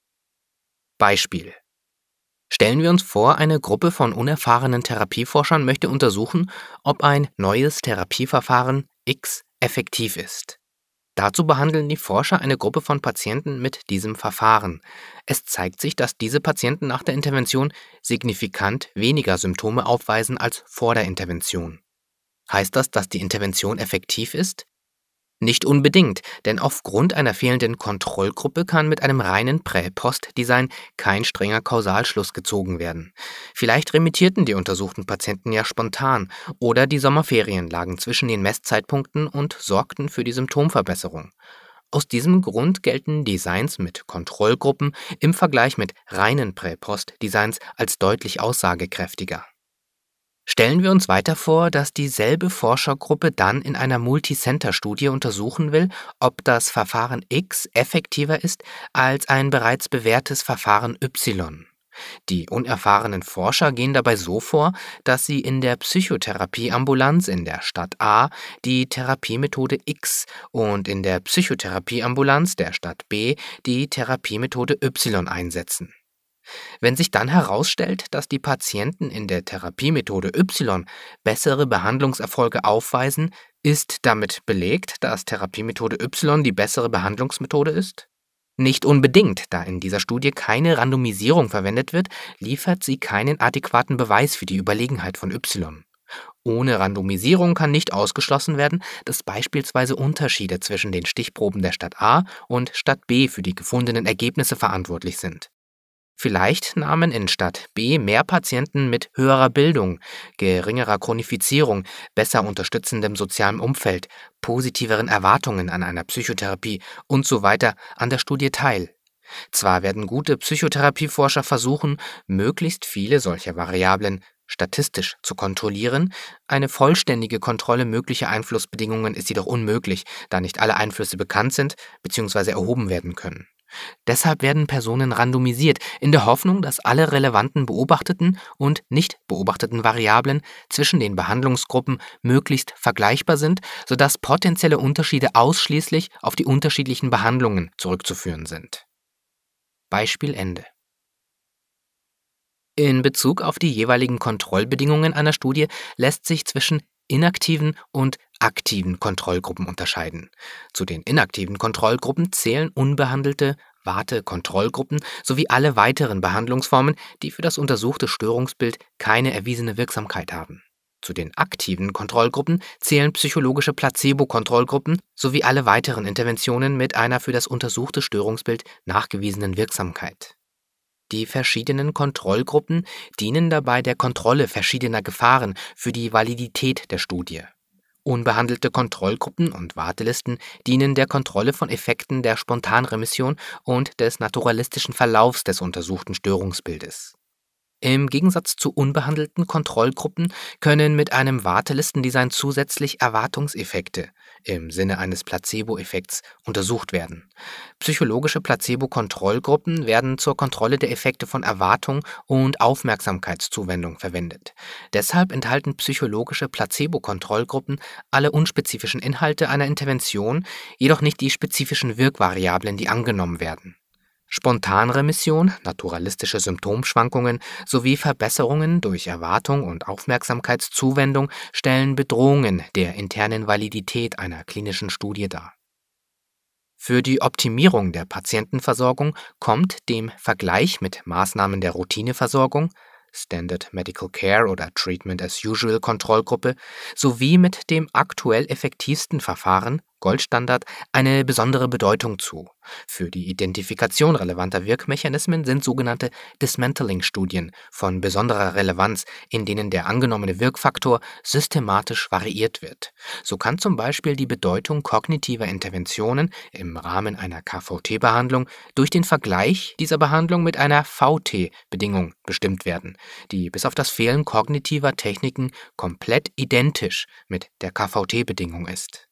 Beispiel: Stellen wir uns vor, eine Gruppe von unerfahrenen Therapieforschern möchte untersuchen, ob ein neues Therapieverfahren X effektiv ist. Dazu behandeln die Forscher eine Gruppe von Patienten mit diesem Verfahren. Es zeigt sich, dass diese Patienten nach der Intervention signifikant weniger Symptome aufweisen als vor der Intervention. Heißt das, dass die Intervention effektiv ist? Nicht unbedingt, denn aufgrund einer fehlenden Kontrollgruppe kann mit einem reinen Prä-Post-Design kein strenger Kausalschluss gezogen werden. Vielleicht remittierten die untersuchten Patienten ja spontan oder die Sommerferien lagen zwischen den Messzeitpunkten und sorgten für die Symptomverbesserung. Aus diesem Grund gelten Designs mit Kontrollgruppen im Vergleich mit reinen Prä-Post-Designs als deutlich aussagekräftiger. Stellen wir uns weiter vor, dass dieselbe Forschergruppe dann in einer Multicenter-Studie untersuchen will, ob das Verfahren X effektiver ist als ein bereits bewährtes Verfahren Y. Die unerfahrenen Forscher gehen dabei so vor, dass sie in der Psychotherapieambulanz in der Stadt A die Therapiemethode X und in der Psychotherapieambulanz der Stadt B die Therapiemethode Y einsetzen. Wenn sich dann herausstellt, dass die Patienten in der Therapiemethode Y bessere Behandlungserfolge aufweisen, ist damit belegt, dass Therapiemethode Y die bessere Behandlungsmethode ist? Nicht unbedingt, da in dieser Studie keine Randomisierung verwendet wird, liefert sie keinen adäquaten Beweis für die Überlegenheit von Y. Ohne Randomisierung kann nicht ausgeschlossen werden, dass beispielsweise Unterschiede zwischen den Stichproben der Stadt A und Stadt B für die gefundenen Ergebnisse verantwortlich sind. Vielleicht nahmen in Stadt B mehr Patienten mit höherer Bildung, geringerer Chronifizierung, besser unterstützendem sozialem Umfeld, positiveren Erwartungen an einer Psychotherapie und so weiter an der Studie teil. Zwar werden gute Psychotherapieforscher versuchen, möglichst viele solcher Variablen statistisch zu kontrollieren, eine vollständige Kontrolle möglicher Einflussbedingungen ist jedoch unmöglich, da nicht alle Einflüsse bekannt sind bzw. erhoben werden können. Deshalb werden Personen randomisiert, in der Hoffnung, dass alle relevanten beobachteten und nicht beobachteten Variablen zwischen den Behandlungsgruppen möglichst vergleichbar sind, sodass potenzielle Unterschiede ausschließlich auf die unterschiedlichen Behandlungen zurückzuführen sind. Beispiel Ende. In Bezug auf die jeweiligen Kontrollbedingungen einer Studie lässt sich zwischen inaktiven und aktiven Kontrollgruppen unterscheiden. Zu den inaktiven Kontrollgruppen zählen unbehandelte Warte-Kontrollgruppen sowie alle weiteren Behandlungsformen, die für das untersuchte Störungsbild keine erwiesene Wirksamkeit haben. Zu den aktiven Kontrollgruppen zählen psychologische Placebo-Kontrollgruppen sowie alle weiteren Interventionen mit einer für das untersuchte Störungsbild nachgewiesenen Wirksamkeit. Die verschiedenen Kontrollgruppen dienen dabei der Kontrolle verschiedener Gefahren für die Validität der Studie. Unbehandelte Kontrollgruppen und Wartelisten dienen der Kontrolle von Effekten der Spontanremission und des naturalistischen Verlaufs des untersuchten Störungsbildes. Im Gegensatz zu unbehandelten Kontrollgruppen können mit einem Wartelistendesign zusätzlich Erwartungseffekte im Sinne eines Placebo-Effekts untersucht werden. Psychologische Placebo-Kontrollgruppen werden zur Kontrolle der Effekte von Erwartung und Aufmerksamkeitszuwendung verwendet. Deshalb enthalten psychologische Placebo-Kontrollgruppen alle unspezifischen Inhalte einer Intervention, jedoch nicht die spezifischen Wirkvariablen, die angenommen werden. Spontanremission, naturalistische Symptomschwankungen sowie Verbesserungen durch Erwartung und Aufmerksamkeitszuwendung stellen Bedrohungen der internen Validität einer klinischen Studie dar. Für die Optimierung der Patientenversorgung kommt dem Vergleich mit Maßnahmen der Routineversorgung, Standard Medical Care oder Treatment as Usual Kontrollgruppe, sowie mit dem aktuell effektivsten Verfahren, Goldstandard, eine besondere Bedeutung zu. Für die Identifikation relevanter Wirkmechanismen sind sogenannte Dismantling-Studien von besonderer Relevanz, in denen der angenommene Wirkfaktor systematisch variiert wird. So kann zum Beispiel die Bedeutung kognitiver Interventionen im Rahmen einer K V T-Behandlung durch den Vergleich dieser Behandlung mit einer V T-Bedingung bestimmt werden, die bis auf das Fehlen kognitiver Techniken komplett identisch mit der K V T-Bedingung ist.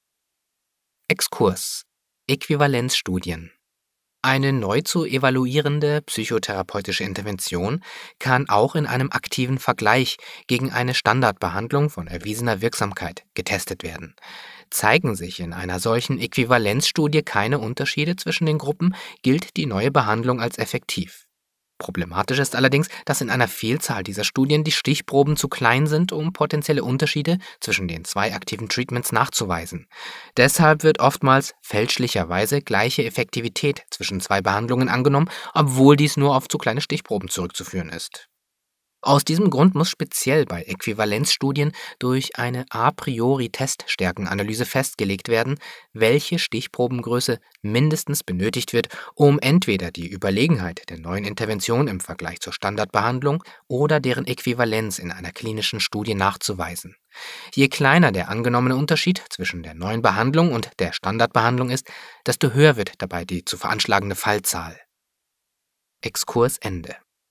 Exkurs: Äquivalenzstudien. Eine neu zu evaluierende psychotherapeutische Intervention kann auch in einem aktiven Vergleich gegen eine Standardbehandlung von erwiesener Wirksamkeit getestet werden. Zeigen sich in einer solchen Äquivalenzstudie keine Unterschiede zwischen den Gruppen, gilt die neue Behandlung als effektiv. Problematisch ist allerdings, dass in einer Vielzahl dieser Studien die Stichproben zu klein sind, um potenzielle Unterschiede zwischen den zwei aktiven Treatments nachzuweisen. Deshalb wird oftmals fälschlicherweise gleiche Effektivität zwischen zwei Behandlungen angenommen, obwohl dies nur auf zu kleine Stichproben zurückzuführen ist. Aus diesem Grund muss speziell bei Äquivalenzstudien durch eine a priori Teststärkenanalyse festgelegt werden, welche Stichprobengröße mindestens benötigt wird, um entweder die Überlegenheit der neuen Intervention im Vergleich zur Standardbehandlung oder deren Äquivalenz in einer klinischen Studie nachzuweisen. Je kleiner der angenommene Unterschied zwischen der neuen Behandlung und der Standardbehandlung ist, desto höher wird dabei die zu veranschlagende Fallzahl. Exkurs Ende.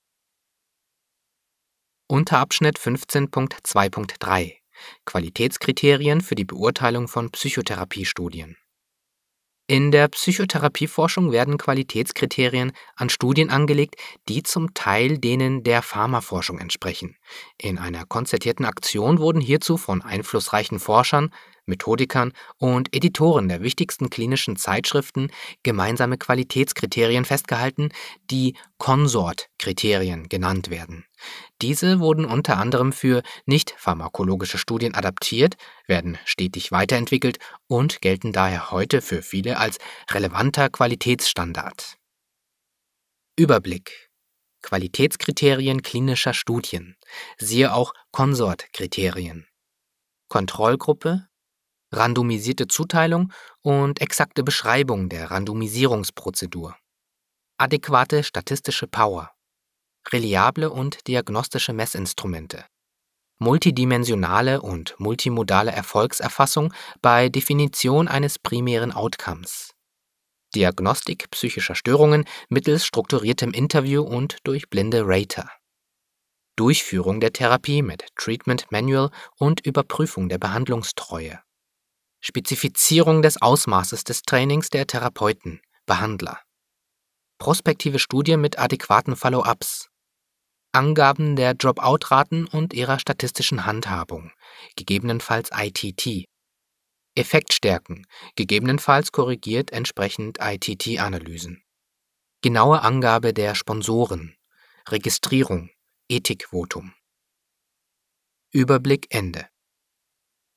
Unterabschnitt fünfzehn Punkt zwei Punkt drei Qualitätskriterien für die Beurteilung von Psychotherapiestudien. In der Psychotherapieforschung werden Qualitätskriterien an Studien angelegt, die zum Teil denen der Pharmaforschung entsprechen. In einer konzertierten Aktion wurden hierzu von einflussreichen Forschern, Methodikern und Editoren der wichtigsten klinischen Zeitschriften gemeinsame Qualitätskriterien festgehalten, die Consort-Kriterien genannt werden. Diese wurden unter anderem für nicht-pharmakologische Studien adaptiert, werden stetig weiterentwickelt und gelten daher heute für viele als relevanter Qualitätsstandard. Überblick: Qualitätskriterien klinischer Studien. Siehe auch Consort-Kriterien. Kontrollgruppe, randomisierte Zuteilung und exakte Beschreibung der Randomisierungsprozedur. Adäquate statistische Power. Reliable und diagnostische Messinstrumente. Multidimensionale und multimodale Erfolgserfassung bei Definition eines primären Outcomes. Diagnostik psychischer Störungen mittels strukturiertem Interview und durch blinde Rater. Durchführung der Therapie mit Treatment Manual und Überprüfung der Behandlungstreue. Spezifizierung des Ausmaßes des Trainings der Therapeuten, Behandler. Prospektive Studie mit adäquaten Follow-ups. Angaben der Dropout-Raten und ihrer statistischen Handhabung, gegebenenfalls I T T. Effektstärken, gegebenenfalls korrigiert entsprechend I T T-Analysen. Genaue Angabe der Sponsoren. Registrierung, Ethikvotum. Überblick Ende.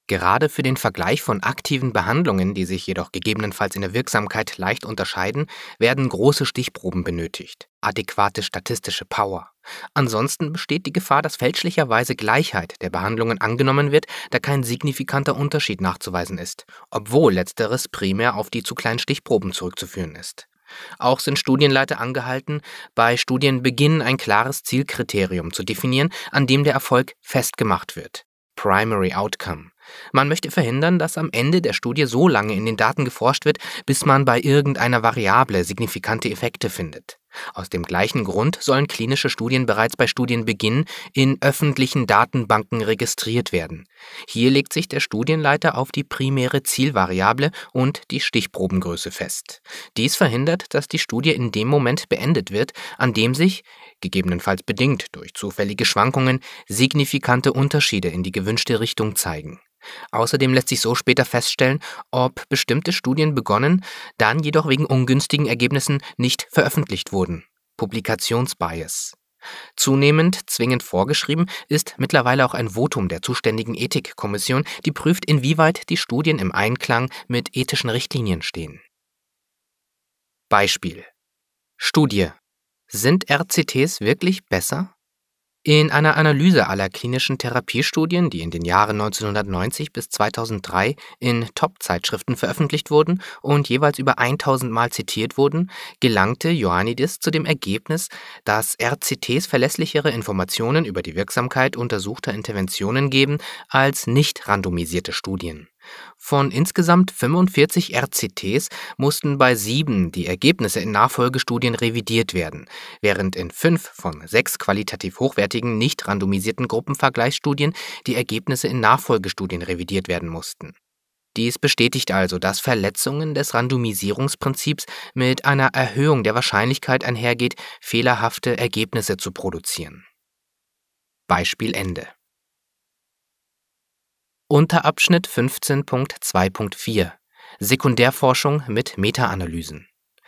Gerade für den Vergleich von aktiven Behandlungen, die sich jedoch gegebenenfalls in der Wirksamkeit leicht unterscheiden, werden große Stichproben benötigt, adäquate statistische Power. Ansonsten besteht die Gefahr, dass fälschlicherweise Gleichheit der Behandlungen angenommen wird, da kein signifikanter Unterschied nachzuweisen ist, obwohl letzteres primär auf die zu kleinen Stichproben zurückzuführen ist. Auch sind Studienleiter angehalten, bei Studienbeginn ein klares Zielkriterium zu definieren, an dem der Erfolg festgemacht wird. Primary Outcome. Man möchte verhindern, dass am Ende der Studie so lange in den Daten geforscht wird, bis man bei irgendeiner Variable signifikante Effekte findet. Aus dem gleichen Grund sollen klinische Studien bereits bei Studienbeginn in öffentlichen Datenbanken registriert werden. Hier legt sich der Studienleiter auf die primäre Zielvariable und die Stichprobengröße fest. Dies verhindert, dass die Studie in dem Moment beendet wird, an dem sich, gegebenenfalls bedingt durch zufällige Schwankungen, signifikante Unterschiede in die gewünschte Richtung zeigen. Außerdem lässt sich so später feststellen, ob bestimmte Studien begonnen, dann jedoch wegen ungünstigen Ergebnissen nicht veröffentlicht wurden. Publikationsbias. Zunehmend zwingend vorgeschrieben ist mittlerweile auch ein Votum der zuständigen Ethikkommission, die prüft, inwieweit die Studien im Einklang mit ethischen Richtlinien stehen. Beispiel: Studie: Sind R C Ts wirklich besser? In einer Analyse aller klinischen Therapiestudien, die in den Jahren neunzehnhundertneunzig bis zweitausenddrei in Top-Zeitschriften veröffentlicht wurden und jeweils über tausend Mal zitiert wurden, gelangte Ioannidis zu dem Ergebnis, dass R C Ts verlässlichere Informationen über die Wirksamkeit untersuchter Interventionen geben als nicht randomisierte Studien. Von insgesamt fünfundvierzig R C Ts mussten bei sieben die Ergebnisse in Nachfolgestudien revidiert werden, während in fünf von sechs qualitativ hochwertigen, nicht randomisierten Gruppenvergleichsstudien die Ergebnisse in Nachfolgestudien revidiert werden mussten. Dies bestätigt also, dass Verletzungen des Randomisierungsprinzips mit einer Erhöhung der Wahrscheinlichkeit einhergeht, fehlerhafte Ergebnisse zu produzieren. Beispiel Ende. Unterabschnitt fünfzehn Punkt zwei Punkt vier Sekundärforschung mit Meta-Analysen.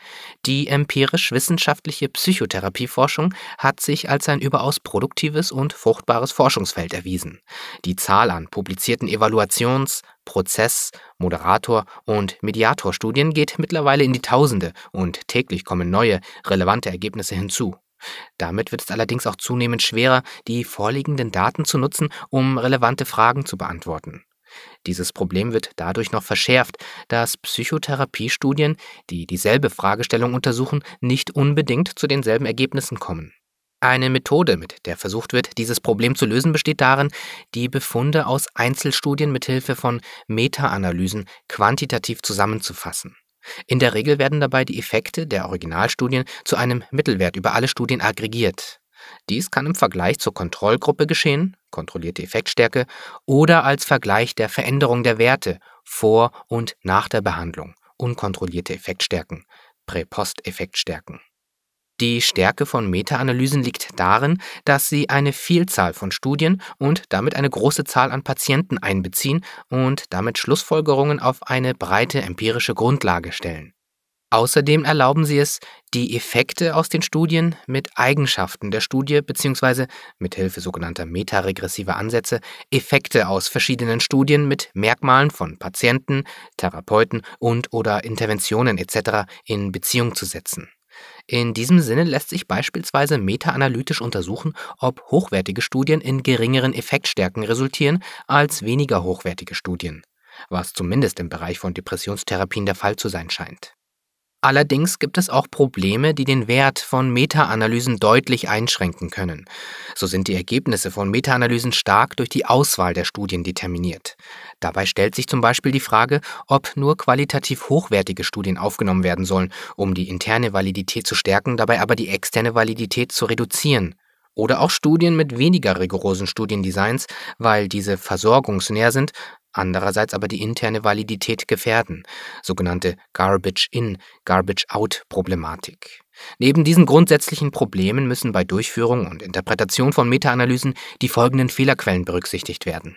Die empirisch-wissenschaftliche Psychotherapieforschung hat sich als ein überaus produktives und fruchtbares Forschungsfeld erwiesen. Die Zahl an publizierten Evaluations-, Prozess-, Moderator- und Mediatorstudien geht mittlerweile in die Tausende und täglich kommen neue, relevante Ergebnisse hinzu. Damit wird es allerdings auch zunehmend schwerer, die vorliegenden Daten zu nutzen, um relevante Fragen zu beantworten. Dieses Problem wird dadurch noch verschärft, dass Psychotherapiestudien, die dieselbe Fragestellung untersuchen, nicht unbedingt zu denselben Ergebnissen kommen. Eine Methode, mit der versucht wird, dieses Problem zu lösen, besteht darin, die Befunde aus Einzelstudien mithilfe von Meta-Analysen quantitativ zusammenzufassen. In der Regel werden dabei die Effekte der Originalstudien zu einem Mittelwert über alle Studien aggregiert. Dies kann im Vergleich zur Kontrollgruppe geschehen, kontrollierte Effektstärke, oder als Vergleich der Veränderung der Werte vor und nach der Behandlung, unkontrollierte Effektstärken, Prä-Post-Effektstärken. Die Stärke von Meta-Analysen liegt darin, dass sie eine Vielzahl von Studien und damit eine große Zahl an Patienten einbeziehen und damit Schlussfolgerungen auf eine breite empirische Grundlage stellen. Außerdem erlauben sie es, die Effekte aus den Studien mit Eigenschaften der Studie bzw. mithilfe sogenannter metaregressiver Ansätze Effekte aus verschiedenen Studien mit Merkmalen von Patienten, Therapeuten und/oder Interventionen et cetera in Beziehung zu setzen. In diesem Sinne lässt sich beispielsweise meta-analytisch untersuchen, ob hochwertige Studien in geringeren Effektstärken resultieren als weniger hochwertige Studien, was zumindest im Bereich von Depressionstherapien der Fall zu sein scheint. Allerdings gibt es auch Probleme, die den Wert von Meta-Analysen deutlich einschränken können. So sind die Ergebnisse von Meta-Analysen stark durch die Auswahl der Studien determiniert. Dabei stellt sich zum Beispiel die Frage, ob nur qualitativ hochwertige Studien aufgenommen werden sollen, um die interne Validität zu stärken, dabei aber die externe Validität zu reduzieren. Oder auch Studien mit weniger rigorosen Studiendesigns, weil diese versorgungsnäher sind, andererseits aber die interne Validität gefährden, sogenannte Garbage-in, Garbage-out-Problematik. Neben diesen grundsätzlichen Problemen müssen bei Durchführung und Interpretation von Meta-Analysen die folgenden Fehlerquellen berücksichtigt werden.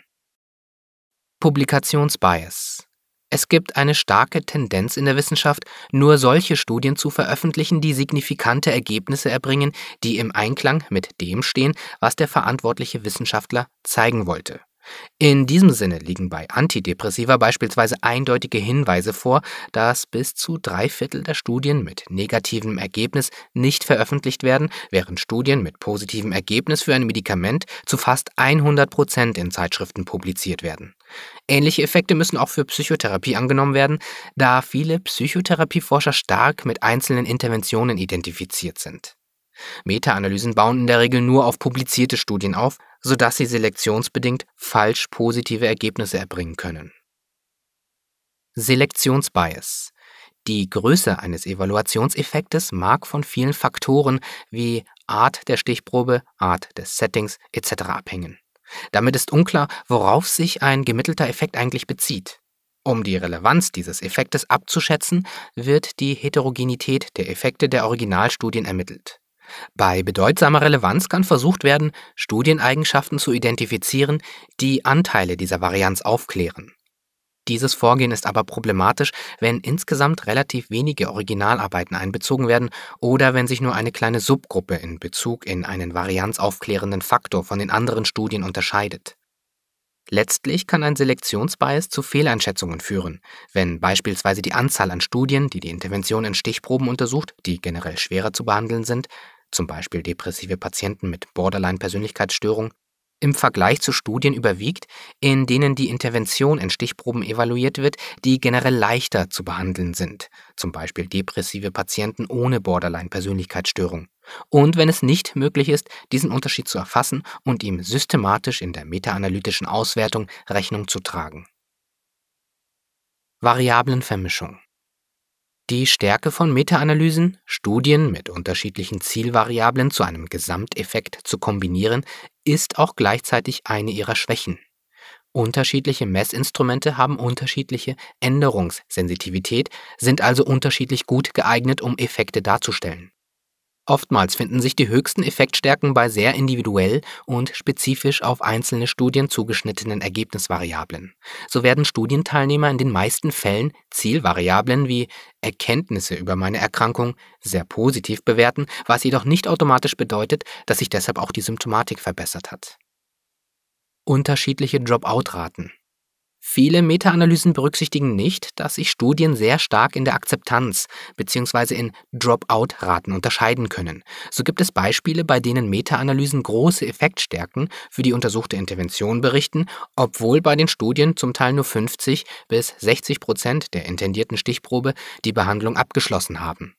Publikationsbias. Es gibt eine starke Tendenz in der Wissenschaft, nur solche Studien zu veröffentlichen, die signifikante Ergebnisse erbringen, die im Einklang mit dem stehen, was der verantwortliche Wissenschaftler zeigen wollte. In diesem Sinne liegen bei Antidepressiva beispielsweise eindeutige Hinweise vor, dass bis zu drei Viertel der Studien mit negativem Ergebnis nicht veröffentlicht werden, während Studien mit positivem Ergebnis für ein Medikament zu fast hundert Prozent in Zeitschriften publiziert werden. Ähnliche Effekte müssen auch für Psychotherapie angenommen werden, da viele Psychotherapieforscher stark mit einzelnen Interventionen identifiziert sind. Meta-Analysen bauen in der Regel nur auf publizierte Studien auf, sodass sie selektionsbedingt falsch positive Ergebnisse erbringen können. Selektionsbias. Die Größe eines Evaluationseffektes mag von vielen Faktoren wie Art der Stichprobe, Art des Settings et cetera abhängen. Damit ist unklar, worauf sich ein gemittelter Effekt eigentlich bezieht. Um die Relevanz dieses Effektes abzuschätzen, wird die Heterogenität der Effekte der Originalstudien ermittelt. Bei bedeutsamer Relevanz kann versucht werden, Studieneigenschaften zu identifizieren, die Anteile dieser Varianz aufklären. Dieses Vorgehen ist aber problematisch, wenn insgesamt relativ wenige Originalarbeiten einbezogen werden oder wenn sich nur eine kleine Subgruppe in Bezug in einen varianzaufklärenden Faktor von den anderen Studien unterscheidet. Letztlich kann ein Selektionsbias zu Fehleinschätzungen führen, wenn beispielsweise die Anzahl an Studien, die die Intervention in Stichproben untersucht, die generell schwerer zu behandeln sind, zum Beispiel depressive Patienten mit Borderline-Persönlichkeitsstörung, im Vergleich zu Studien überwiegt, in denen die Intervention in Stichproben evaluiert wird, die generell leichter zu behandeln sind, zum Beispiel depressive Patienten ohne Borderline-Persönlichkeitsstörung, und wenn es nicht möglich ist, diesen Unterschied zu erfassen und ihm systematisch in der metaanalytischen Auswertung Rechnung zu tragen. Variablenvermischung. Die Stärke von Meta-Analysen, Studien mit unterschiedlichen Zielvariablen zu einem Gesamteffekt zu kombinieren, ist auch gleichzeitig eine ihrer Schwächen. Unterschiedliche Messinstrumente haben unterschiedliche Änderungssensitivität, sind also unterschiedlich gut geeignet, um Effekte darzustellen. Oftmals finden sich die höchsten Effektstärken bei sehr individuell und spezifisch auf einzelne Studien zugeschnittenen Ergebnisvariablen. So werden Studienteilnehmer in den meisten Fällen Zielvariablen wie Erkenntnisse über meine Erkrankung sehr positiv bewerten, was jedoch nicht automatisch bedeutet, dass sich deshalb auch die Symptomatik verbessert hat. Unterschiedliche Dropout-Raten. Viele Meta-Analysen berücksichtigen nicht, dass sich Studien sehr stark in der Akzeptanz bzw. in Dropout-Raten unterscheiden können. So gibt es Beispiele, bei denen Meta-Analysen große Effektstärken für die untersuchte Intervention berichten, obwohl bei den Studien zum Teil nur fünfzig bis sechzig Prozent der intendierten Stichprobe die Behandlung abgeschlossen haben.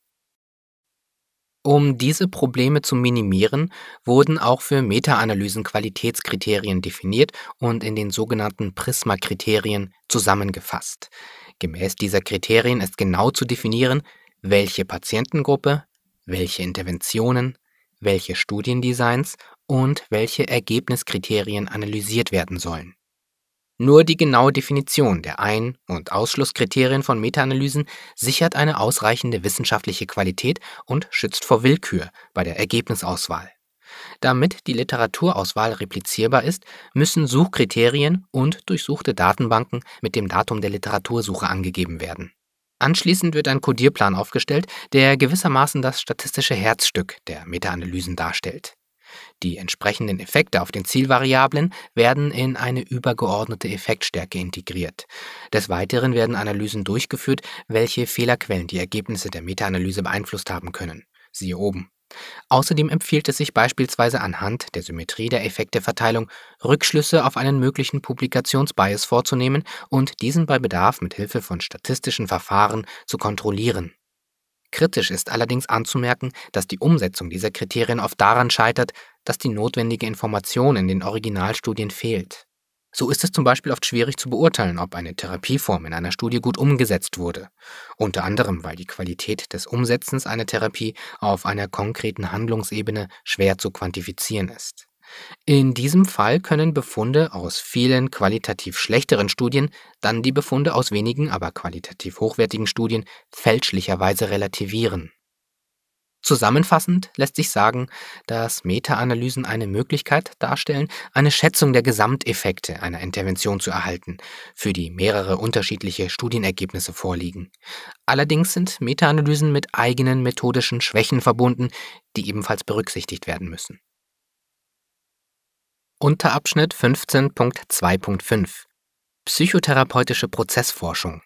Um diese Probleme zu minimieren, wurden auch für Meta-Analysen Qualitätskriterien definiert und in den sogenannten Prisma-Kriterien zusammengefasst. Gemäß dieser Kriterien ist genau zu definieren, welche Patientengruppe, welche Interventionen, welche Studiendesigns und welche Ergebniskriterien analysiert werden sollen. Nur die genaue Definition der Ein- und Ausschlusskriterien von Meta-Analysen sichert eine ausreichende wissenschaftliche Qualität und schützt vor Willkür bei der Ergebnisauswahl. Damit die Literaturauswahl replizierbar ist, müssen Suchkriterien und durchsuchte Datenbanken mit dem Datum der Literatursuche angegeben werden. Anschließend wird ein Codierplan aufgestellt, der gewissermaßen das statistische Herzstück der Meta-Analysen darstellt. Die entsprechenden Effekte auf den Zielvariablen werden in eine übergeordnete Effektstärke integriert. Des Weiteren werden Analysen durchgeführt, welche Fehlerquellen die Ergebnisse der Meta-Analyse beeinflusst haben können. Siehe oben. Außerdem empfiehlt es sich beispielsweise anhand der Symmetrie der Effekteverteilung Rückschlüsse auf einen möglichen Publikationsbias vorzunehmen und diesen bei Bedarf mit Hilfe von statistischen Verfahren zu kontrollieren. Kritisch ist allerdings anzumerken, dass die Umsetzung dieser Kriterien oft daran scheitert, dass die notwendige Information in den Originalstudien fehlt. So ist es zum Beispiel oft schwierig zu beurteilen, ob eine Therapieform in einer Studie gut umgesetzt wurde, unter anderem weil die Qualität des Umsetzens einer Therapie auf einer konkreten Handlungsebene schwer zu quantifizieren ist. In diesem Fall können Befunde aus vielen qualitativ schlechteren Studien dann die Befunde aus wenigen, aber qualitativ hochwertigen Studien fälschlicherweise relativieren. Zusammenfassend lässt sich sagen, dass Meta-Analysen eine Möglichkeit darstellen, eine Schätzung der Gesamteffekte einer Intervention zu erhalten, für die mehrere unterschiedliche Studienergebnisse vorliegen. Allerdings sind Meta-Analysen mit eigenen methodischen Schwächen verbunden, die ebenfalls berücksichtigt werden müssen. Unterabschnitt fünfzehn Punkt zwei Punkt fünf Psychotherapeutische Prozessforschung.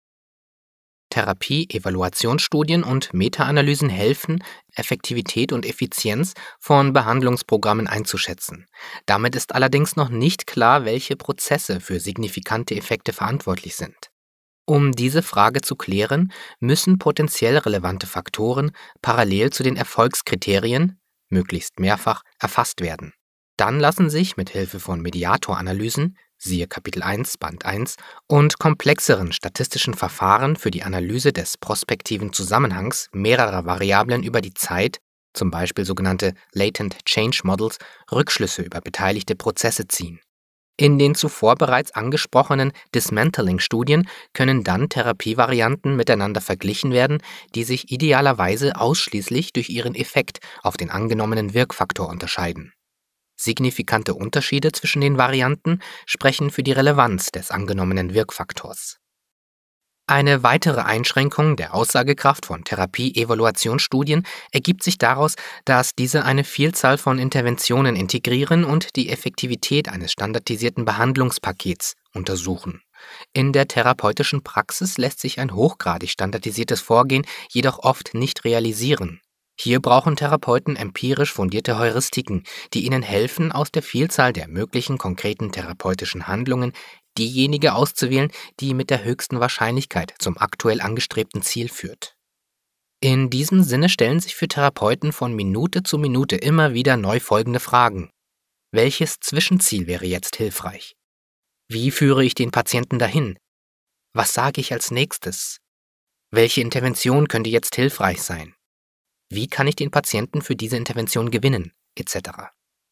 Therapie, Evaluationsstudien und Meta-Analysen helfen, Effektivität und Effizienz von Behandlungsprogrammen einzuschätzen. Damit ist allerdings noch nicht klar, welche Prozesse für signifikante Effekte verantwortlich sind. Um diese Frage zu klären, müssen potenziell relevante Faktoren parallel zu den Erfolgskriterien, möglichst mehrfach, erfasst werden. Dann lassen sich mit Hilfe von Mediatoranalysen, siehe Kapitel eins, Band eins, und komplexeren statistischen Verfahren für die Analyse des prospektiven Zusammenhangs mehrerer Variablen über die Zeit, zum Beispiel sogenannte Latent Change Models, Rückschlüsse über beteiligte Prozesse ziehen. In den zuvor bereits angesprochenen Dismantling-Studien können dann Therapievarianten miteinander verglichen werden, die sich idealerweise ausschließlich durch ihren Effekt auf den angenommenen Wirkfaktor unterscheiden. Signifikante Unterschiede zwischen den Varianten sprechen für die Relevanz des angenommenen Wirkfaktors. Eine weitere Einschränkung der Aussagekraft von Therapie-Evaluationsstudien ergibt sich daraus, dass diese eine Vielzahl von Interventionen integrieren und die Effektivität eines standardisierten Behandlungspakets untersuchen. In der therapeutischen Praxis lässt sich ein hochgradig standardisiertes Vorgehen jedoch oft nicht realisieren. Hier brauchen Therapeuten empirisch fundierte Heuristiken, die ihnen helfen, aus der Vielzahl der möglichen konkreten therapeutischen Handlungen diejenige auszuwählen, die mit der höchsten Wahrscheinlichkeit zum aktuell angestrebten Ziel führt. In diesem Sinne stellen sich für Therapeuten von Minute zu Minute immer wieder neu folgende Fragen. Welches Zwischenziel wäre jetzt hilfreich? Wie führe ich den Patienten dahin? Was sage ich als nächstes? Welche Intervention könnte jetzt hilfreich sein? Wie kann ich den Patienten für diese Intervention gewinnen, et cetera.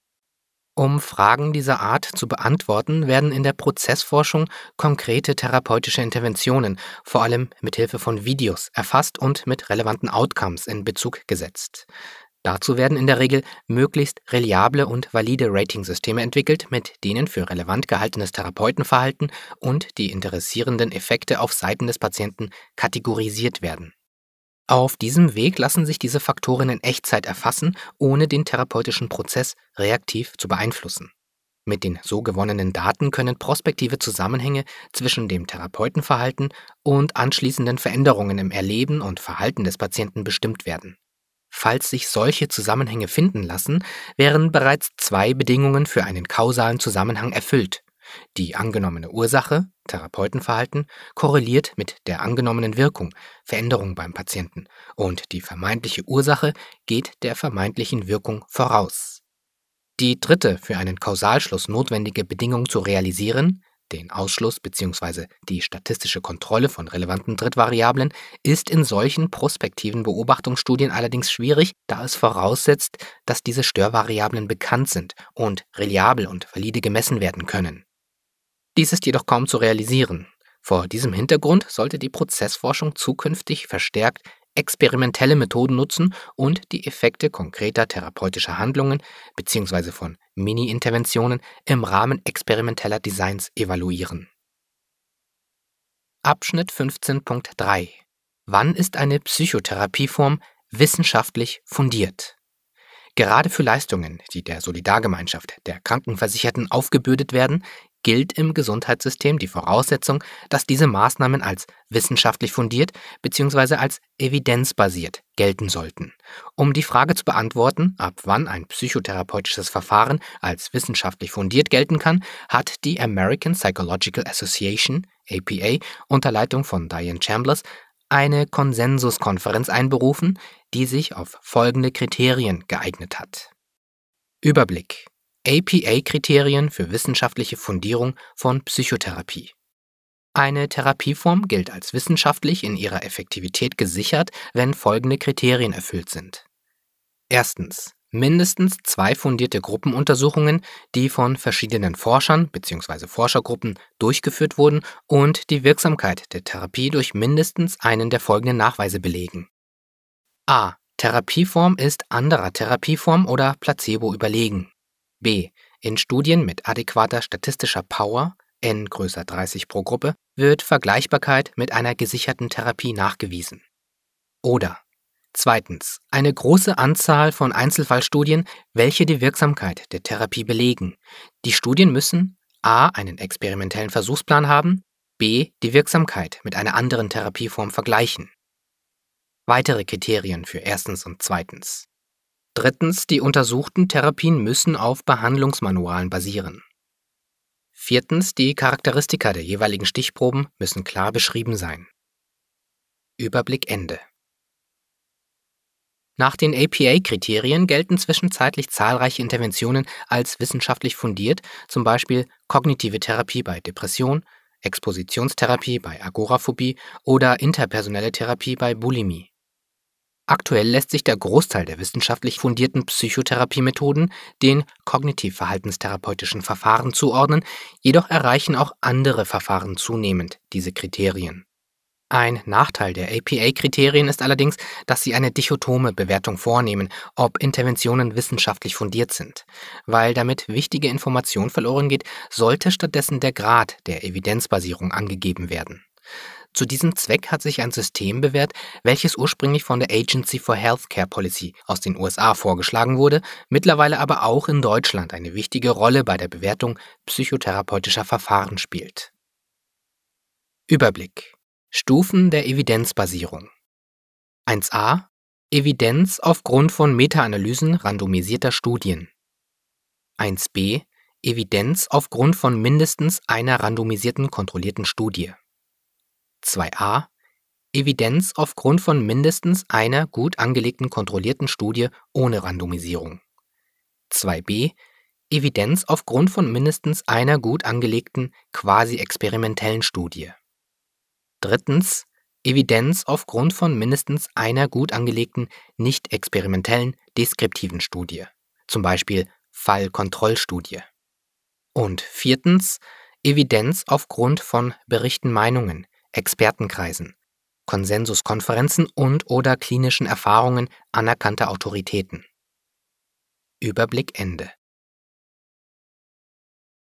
Um Fragen dieser Art zu beantworten, werden in der Prozessforschung konkrete therapeutische Interventionen, vor allem mit Hilfe von Videos, erfasst und mit relevanten Outcomes in Bezug gesetzt. Dazu werden in der Regel möglichst reliable und valide Ratingsysteme entwickelt, mit denen für relevant gehaltenes Therapeutenverhalten und die interessierenden Effekte auf Seiten des Patienten kategorisiert werden. Auf diesem Weg lassen sich diese Faktoren in Echtzeit erfassen, ohne den therapeutischen Prozess reaktiv zu beeinflussen. Mit den so gewonnenen Daten können prospektive Zusammenhänge zwischen dem Therapeutenverhalten und anschließenden Veränderungen im Erleben und Verhalten des Patienten bestimmt werden. Falls sich solche Zusammenhänge finden lassen, wären bereits zwei Bedingungen für einen kausalen Zusammenhang erfüllt. Die angenommene Ursache, Therapeutenverhalten, korreliert mit der angenommenen Wirkung, Veränderung beim Patienten, und die vermeintliche Ursache geht der vermeintlichen Wirkung voraus. Die dritte für einen Kausalschluss notwendige Bedingung zu realisieren, den Ausschluss bzw. die statistische Kontrolle von relevanten Drittvariablen, ist in solchen prospektiven Beobachtungsstudien allerdings schwierig, da es voraussetzt, dass diese Störvariablen bekannt sind und reliabel und valide gemessen werden können. Dies ist jedoch kaum zu realisieren. Vor diesem Hintergrund sollte die Prozessforschung zukünftig verstärkt experimentelle Methoden nutzen und die Effekte konkreter therapeutischer Handlungen bzw. von Mini-Interventionen im Rahmen experimenteller Designs evaluieren. Abschnitt fünfzehn Punkt drei Wann ist eine Psychotherapieform wissenschaftlich fundiert? Gerade für Leistungen, die der Solidargemeinschaft der Krankenversicherten aufgebürdet werden, gilt im Gesundheitssystem die Voraussetzung, dass diese Maßnahmen als wissenschaftlich fundiert bzw. als evidenzbasiert gelten sollten. Um die Frage zu beantworten, ab wann ein psychotherapeutisches Verfahren als wissenschaftlich fundiert gelten kann, hat die American Psychological Association, A P A, unter Leitung von Diane Chambliss eine Konsensuskonferenz einberufen, die sich auf folgende Kriterien geeignet hat. Überblick: A P A-Kriterien für wissenschaftliche Fundierung von Psychotherapie. Eine Therapieform gilt als wissenschaftlich in ihrer Effektivität gesichert, wenn folgende Kriterien erfüllt sind. Erstens. Mindestens zwei fundierte Gruppenuntersuchungen, die von verschiedenen Forschern bzw. Forschergruppen durchgeführt wurden und die Wirksamkeit der Therapie durch mindestens einen der folgenden Nachweise belegen. A. Therapieform ist anderer Therapieform oder Placebo überlegen. B. In Studien mit adäquater statistischer Power, n größer dreißig pro Gruppe, wird Vergleichbarkeit mit einer gesicherten Therapie nachgewiesen. Oder Zweitens. Eine große Anzahl von Einzelfallstudien, welche die Wirksamkeit der Therapie belegen. Die Studien müssen a. einen experimentellen Versuchsplan haben, b. die Wirksamkeit mit einer anderen Therapieform vergleichen. Weitere Kriterien für erstens und zweitens. Drittens. Die untersuchten Therapien müssen auf Behandlungsmanualen basieren. Viertens. Die Charakteristika der jeweiligen Stichproben müssen klar beschrieben sein. Überblick Ende. Nach den A P A-Kriterien gelten zwischenzeitlich zahlreiche Interventionen als wissenschaftlich fundiert, zum Beispiel kognitive Therapie bei Depression, Expositionstherapie bei Agoraphobie oder interpersonelle Therapie bei Bulimie. Aktuell lässt sich der Großteil der wissenschaftlich fundierten Psychotherapiemethoden den kognitiv-verhaltenstherapeutischen Verfahren zuordnen, jedoch erreichen auch andere Verfahren zunehmend diese Kriterien. Ein Nachteil der A P A-Kriterien ist allerdings, dass sie eine dichotome Bewertung vornehmen, ob Interventionen wissenschaftlich fundiert sind. Weil damit wichtige Information verloren geht, sollte stattdessen der Grad der Evidenzbasierung angegeben werden. Zu diesem Zweck hat sich ein System bewährt, welches ursprünglich von der Agency for Healthcare Policy aus den U S A vorgeschlagen wurde, mittlerweile aber auch in Deutschland eine wichtige Rolle bei der Bewertung psychotherapeutischer Verfahren spielt. Überblick. Stufen der Evidenzbasierung. eins a. Evidenz aufgrund von Meta-Analysen randomisierter Studien. eins b. Evidenz aufgrund von mindestens einer randomisierten kontrollierten Studie. zwei a. Evidenz aufgrund von mindestens einer gut angelegten kontrollierten Studie ohne Randomisierung. zwei b. Evidenz aufgrund von mindestens einer gut angelegten quasi-experimentellen Studie. Drittens. Evidenz aufgrund von mindestens einer gut angelegten nicht-experimentellen deskriptiven Studie, zum Beispiel Fallkontrollstudie. Und viertens. Evidenz aufgrund von Berichten, Meinungen, Expertenkreisen, Konsensuskonferenzen und/oder klinischen Erfahrungen anerkannter Autoritäten. Überblick Ende.